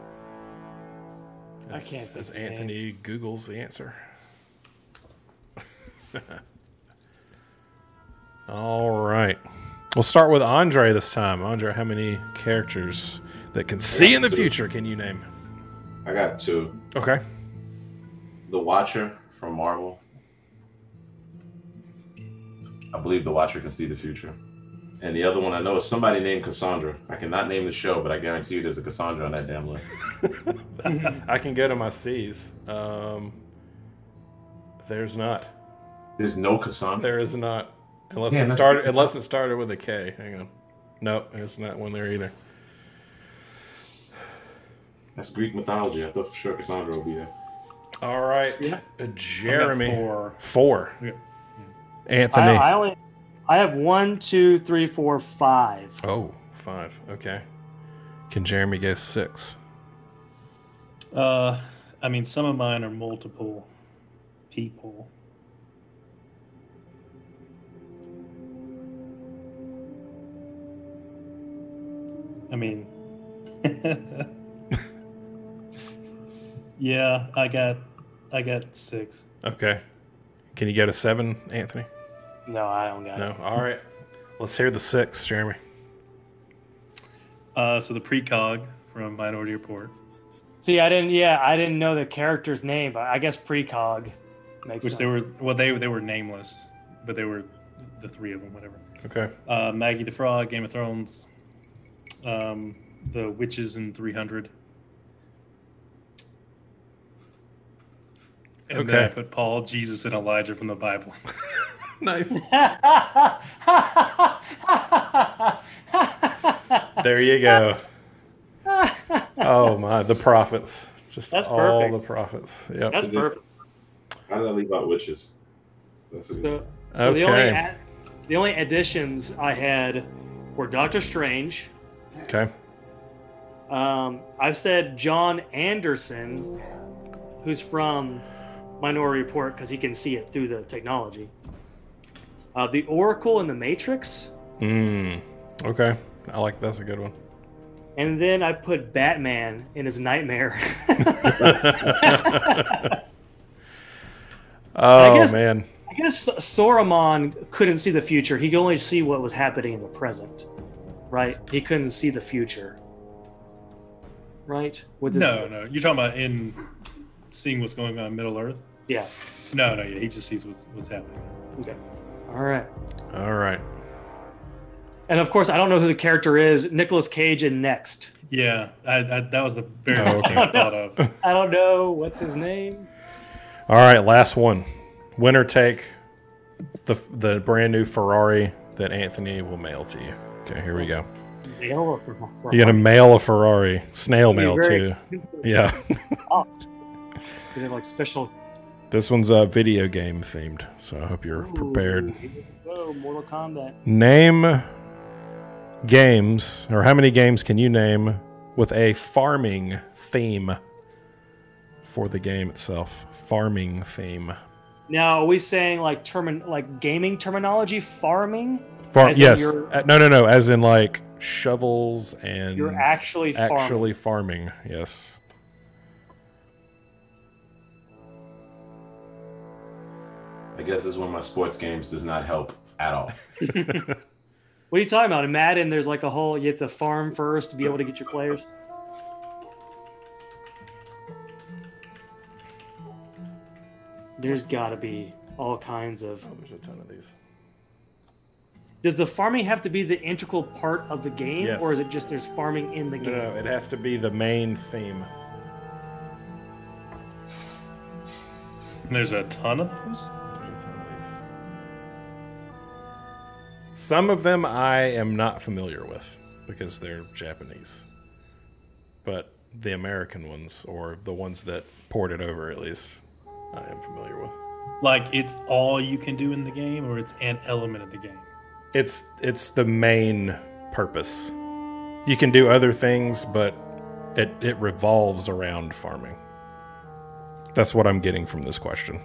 Speaker 2: I
Speaker 3: As-
Speaker 2: can't think
Speaker 3: As
Speaker 2: of
Speaker 3: Anthony Googles the answer. All right. We'll start with Andre this time. Andre, how many characters that can see in the
Speaker 4: two.
Speaker 3: future can you name?
Speaker 4: I got two.
Speaker 3: Okay.
Speaker 4: The Watcher from Marvel. I believe the Watcher can see the future. And the other one I know is somebody named Cassandra. I cannot name the show, but I guarantee you there's a Cassandra on that damn list.
Speaker 3: I can go to my C's. Um, there's not.
Speaker 4: There's no Cassandra.
Speaker 3: There is not. Unless
Speaker 4: Yeah,
Speaker 3: it
Speaker 4: that's-
Speaker 3: started unless it started with a K. Hang on. Nope, there's not one there either.
Speaker 4: That's Greek mythology. I thought for sure Cassandra would be there.
Speaker 3: All right.
Speaker 2: Yeah.
Speaker 3: Uh, Jeremy.
Speaker 5: four.
Speaker 3: Four.
Speaker 5: Yeah.
Speaker 3: Anthony.
Speaker 2: I, I only. I have one, two, three, four, five.
Speaker 3: Oh, five. Okay. Can Jeremy go six?
Speaker 5: Uh, I mean, some of mine are multiple people. I mean, yeah, I got, I got six.
Speaker 3: Okay. Can you go to seven, Anthony?
Speaker 2: No, I don't got
Speaker 3: No.
Speaker 2: it.
Speaker 3: All right. Let's hear the six, Jeremy.
Speaker 5: Uh, so the precog from Minority Report,
Speaker 2: See, I didn't. Yeah, I didn't know the character's name, but I guess precog makes
Speaker 5: which
Speaker 2: sense.
Speaker 5: they were, well, they they were nameless, but they were the three of them, whatever.
Speaker 3: Okay.
Speaker 5: Uh, Maggie the Frog, Game of Thrones, um, the Witches in three hundred. And then I
Speaker 3: Okay.
Speaker 5: put Paul, Jesus, and Elijah from the Bible.
Speaker 3: Nice. There you go. Oh my, the prophets. Just
Speaker 2: That's
Speaker 3: all
Speaker 2: perfect.
Speaker 3: the prophets. Yep.
Speaker 2: That's perfect.
Speaker 4: How did I leave out witches? That's a good.
Speaker 2: So, so the only
Speaker 3: Okay.
Speaker 2: ad, the only additions I had were Doctor Strange.
Speaker 3: Okay.
Speaker 2: Um, I've said John Anderson, who's from Minority Report because he can see it through the technology. Uh, the Oracle and the Matrix.
Speaker 3: Mm. Okay. I like that's a good one.
Speaker 2: And then I put Batman in his nightmare.
Speaker 3: Oh,
Speaker 2: guess-
Speaker 3: man.
Speaker 2: I guess Saruman couldn't see the future. He could only see what was happening in the present, right? He couldn't see the future, right? With his,
Speaker 5: No, no. You're talking about in seeing what's going on in Middle Earth?
Speaker 2: Yeah.
Speaker 5: No, no, yeah. He just sees what's what's happening.
Speaker 2: Okay. All right.
Speaker 3: All right.
Speaker 2: And of course, I don't know who the character is. Nicolas Cage in Next.
Speaker 5: Yeah, I, I, that was the very
Speaker 3: Oh,
Speaker 5: first thing I thought of.
Speaker 2: I don't know what's his name.
Speaker 3: All right, last one. Winner take the the brand new Ferrari that Anthony will mail to you. Okay, here we go.
Speaker 2: Mail for, for
Speaker 3: You're gonna mail a Ferrari, snail
Speaker 2: It'll
Speaker 3: mail
Speaker 2: be very
Speaker 3: too.
Speaker 2: expensive.
Speaker 3: Yeah,
Speaker 2: Oh. So they have like special.
Speaker 3: this one's uh, video game themed, so I hope you're prepared.
Speaker 2: Oh, Mortal Kombat.
Speaker 3: Name games, or how many games can you name with a farming theme for the game itself? Farming theme.
Speaker 2: Now, are we saying like termin like gaming terminology, farming?
Speaker 3: Far-
Speaker 2: As in
Speaker 3: yes.
Speaker 2: you're-
Speaker 3: Uh, no, no, no. As in like shovels and
Speaker 2: You're actually farming.
Speaker 3: actually farming. Yes.
Speaker 4: I guess this is when my sports games does not help at all.
Speaker 2: What are you talking about? In Madden, there's like a whole, you have to farm first to be able to get your players. There's got to be all kinds of.
Speaker 3: Oh, there's a ton of these.
Speaker 2: Does the farming have to be the integral part of the game,
Speaker 3: Yes.
Speaker 2: or is it just there's farming in the
Speaker 3: No,
Speaker 2: game?
Speaker 3: no, it has to be the main theme.
Speaker 5: And there's a ton of those.
Speaker 3: There's a ton of these. Some of them I am not familiar with because they're Japanese. But the American ones, or the ones that ported over at least, I am familiar with.
Speaker 5: Like it's all you can do in the game, or it's an element of the game.
Speaker 3: It's it's the main purpose. You can do other things, but it, it revolves around farming. That's what I'm getting from this question.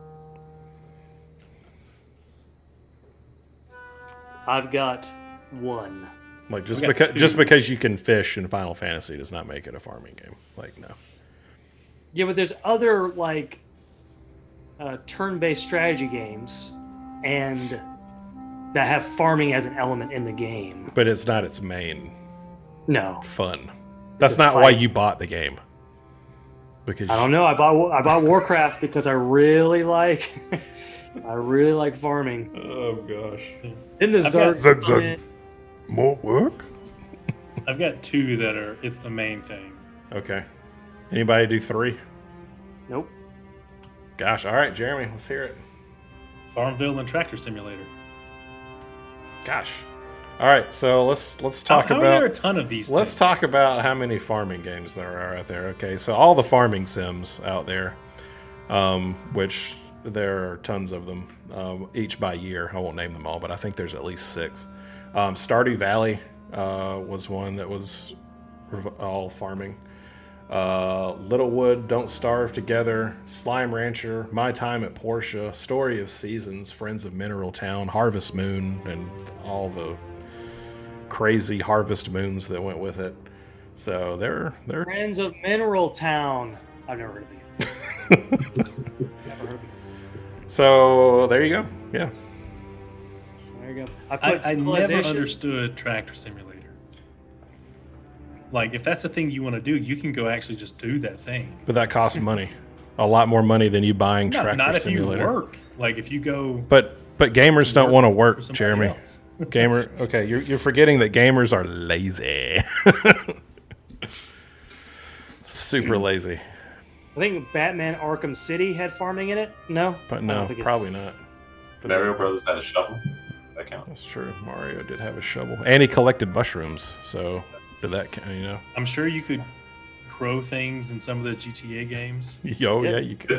Speaker 2: I've got one.
Speaker 3: Like just
Speaker 5: We got
Speaker 3: because
Speaker 5: two.
Speaker 3: just because you can fish in Final Fantasy does not make it a farming game. Like no.
Speaker 2: Yeah, but there's other like uh, turn-based strategy games, and that have farming as an element in the game.
Speaker 3: But it's not its main
Speaker 2: No,
Speaker 3: fun. That's
Speaker 2: It's
Speaker 3: not why
Speaker 2: fight.
Speaker 3: you bought the game. Because
Speaker 2: I don't know. I bought I bought Warcraft because I really like I really like farming.
Speaker 3: Oh gosh.
Speaker 2: In the
Speaker 5: I've got-
Speaker 2: Zerg,
Speaker 1: Zerg, Zerg. More work?
Speaker 5: I've got two that are. It's the main thing.
Speaker 3: Okay. Anybody do three?
Speaker 2: Nope.
Speaker 3: Gosh, all right, Jeremy, let's hear it.
Speaker 5: Farmville and Tractor Simulator.
Speaker 3: Gosh. All right, so let's let's talk
Speaker 5: how, how
Speaker 3: about
Speaker 5: are there a ton of these?
Speaker 3: Let's
Speaker 5: things?
Speaker 3: talk about how many farming games there are out there. Okay, so all the farming sims out there, um, which there are tons of them, um, each by year. I won't name them all, but I think there's at least six. Um, Stardew Valley uh, was one that was rev- all farming. Uh, Littlewood, Don't Starve Together, Slime Rancher, My Time at Portia, Story of Seasons, Friends of Mineral Town, Harvest Moon, and all the crazy Harvest Moons that went with it. So they're they're
Speaker 2: Friends of Mineral Town. I've never heard of it. Never heard of it.
Speaker 3: so there you go. Yeah.
Speaker 2: There you go. I
Speaker 5: I,
Speaker 2: put
Speaker 5: I never
Speaker 2: Civilization.
Speaker 5: understood Tractor Simulator. Like, if that's the thing you want to do, you can go actually just do that thing.
Speaker 3: But that costs money. A lot more money than you buying
Speaker 5: No,
Speaker 3: Tractor
Speaker 5: not if
Speaker 3: Simulator.
Speaker 5: you work. Like, if you go.
Speaker 3: But but gamers don't want to
Speaker 5: for
Speaker 3: work,
Speaker 5: somebody
Speaker 3: Jeremy.
Speaker 5: else.
Speaker 3: Gamer okay, you're you're forgetting that gamers are lazy. Super lazy.
Speaker 2: I think Batman Arkham City had farming in it. No,
Speaker 3: But
Speaker 2: I don't
Speaker 3: no,
Speaker 2: think it-
Speaker 3: probably not.
Speaker 4: Mario Brothers had a shovel. Does that count?
Speaker 3: That's true. Mario did have a shovel, and he collected mushrooms. So did that? count, You know?
Speaker 5: I'm sure you could grow things in some of the G T A games.
Speaker 3: Oh yeah,
Speaker 2: Yeah.
Speaker 3: you could.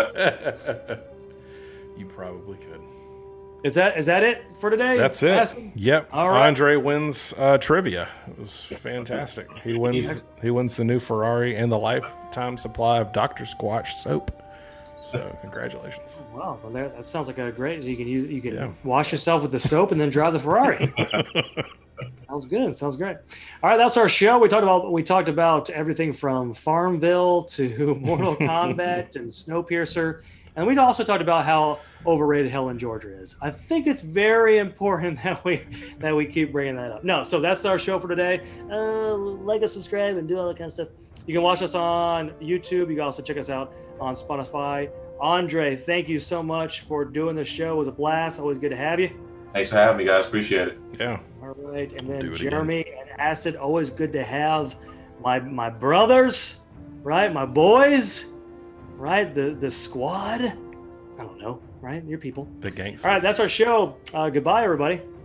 Speaker 3: You probably could.
Speaker 2: Is that is that it for today?
Speaker 3: That's it.
Speaker 2: Madison?
Speaker 3: Yep.
Speaker 2: All right.
Speaker 3: Andre wins uh, trivia. It was fantastic. He wins. He wins the new Ferrari and the lifetime supply of Doctor Squatch soap. So congratulations.
Speaker 2: Wow, well, that, that sounds like a great. You can use you can
Speaker 3: Yeah.
Speaker 2: wash yourself with the soap and then drive the Ferrari. Sounds good. Sounds great. All right, that's our show. We talked about we talked about everything from Farmville to Mortal Kombat and Snowpiercer, and we also talked about how overrated Helen Georgia is. I think it's very important that we that we keep bringing that up. No, so that's our show for today. Uh, like us, subscribe, and do all that kind of stuff. You can watch us on YouTube. You can also check us out on Spotify. Andre, thank you so much for doing the show. It was a blast. Always good to have you.
Speaker 4: Thanks for having me, guys. Appreciate it.
Speaker 3: Yeah.
Speaker 2: All right, and then
Speaker 3: Do it
Speaker 2: Jeremy and Acid, always good to have my my brothers, right? My boys, right? The the squad. I don't know, right? Your people.
Speaker 3: The gangsters.
Speaker 2: All right, that's our show. Uh, goodbye, everybody.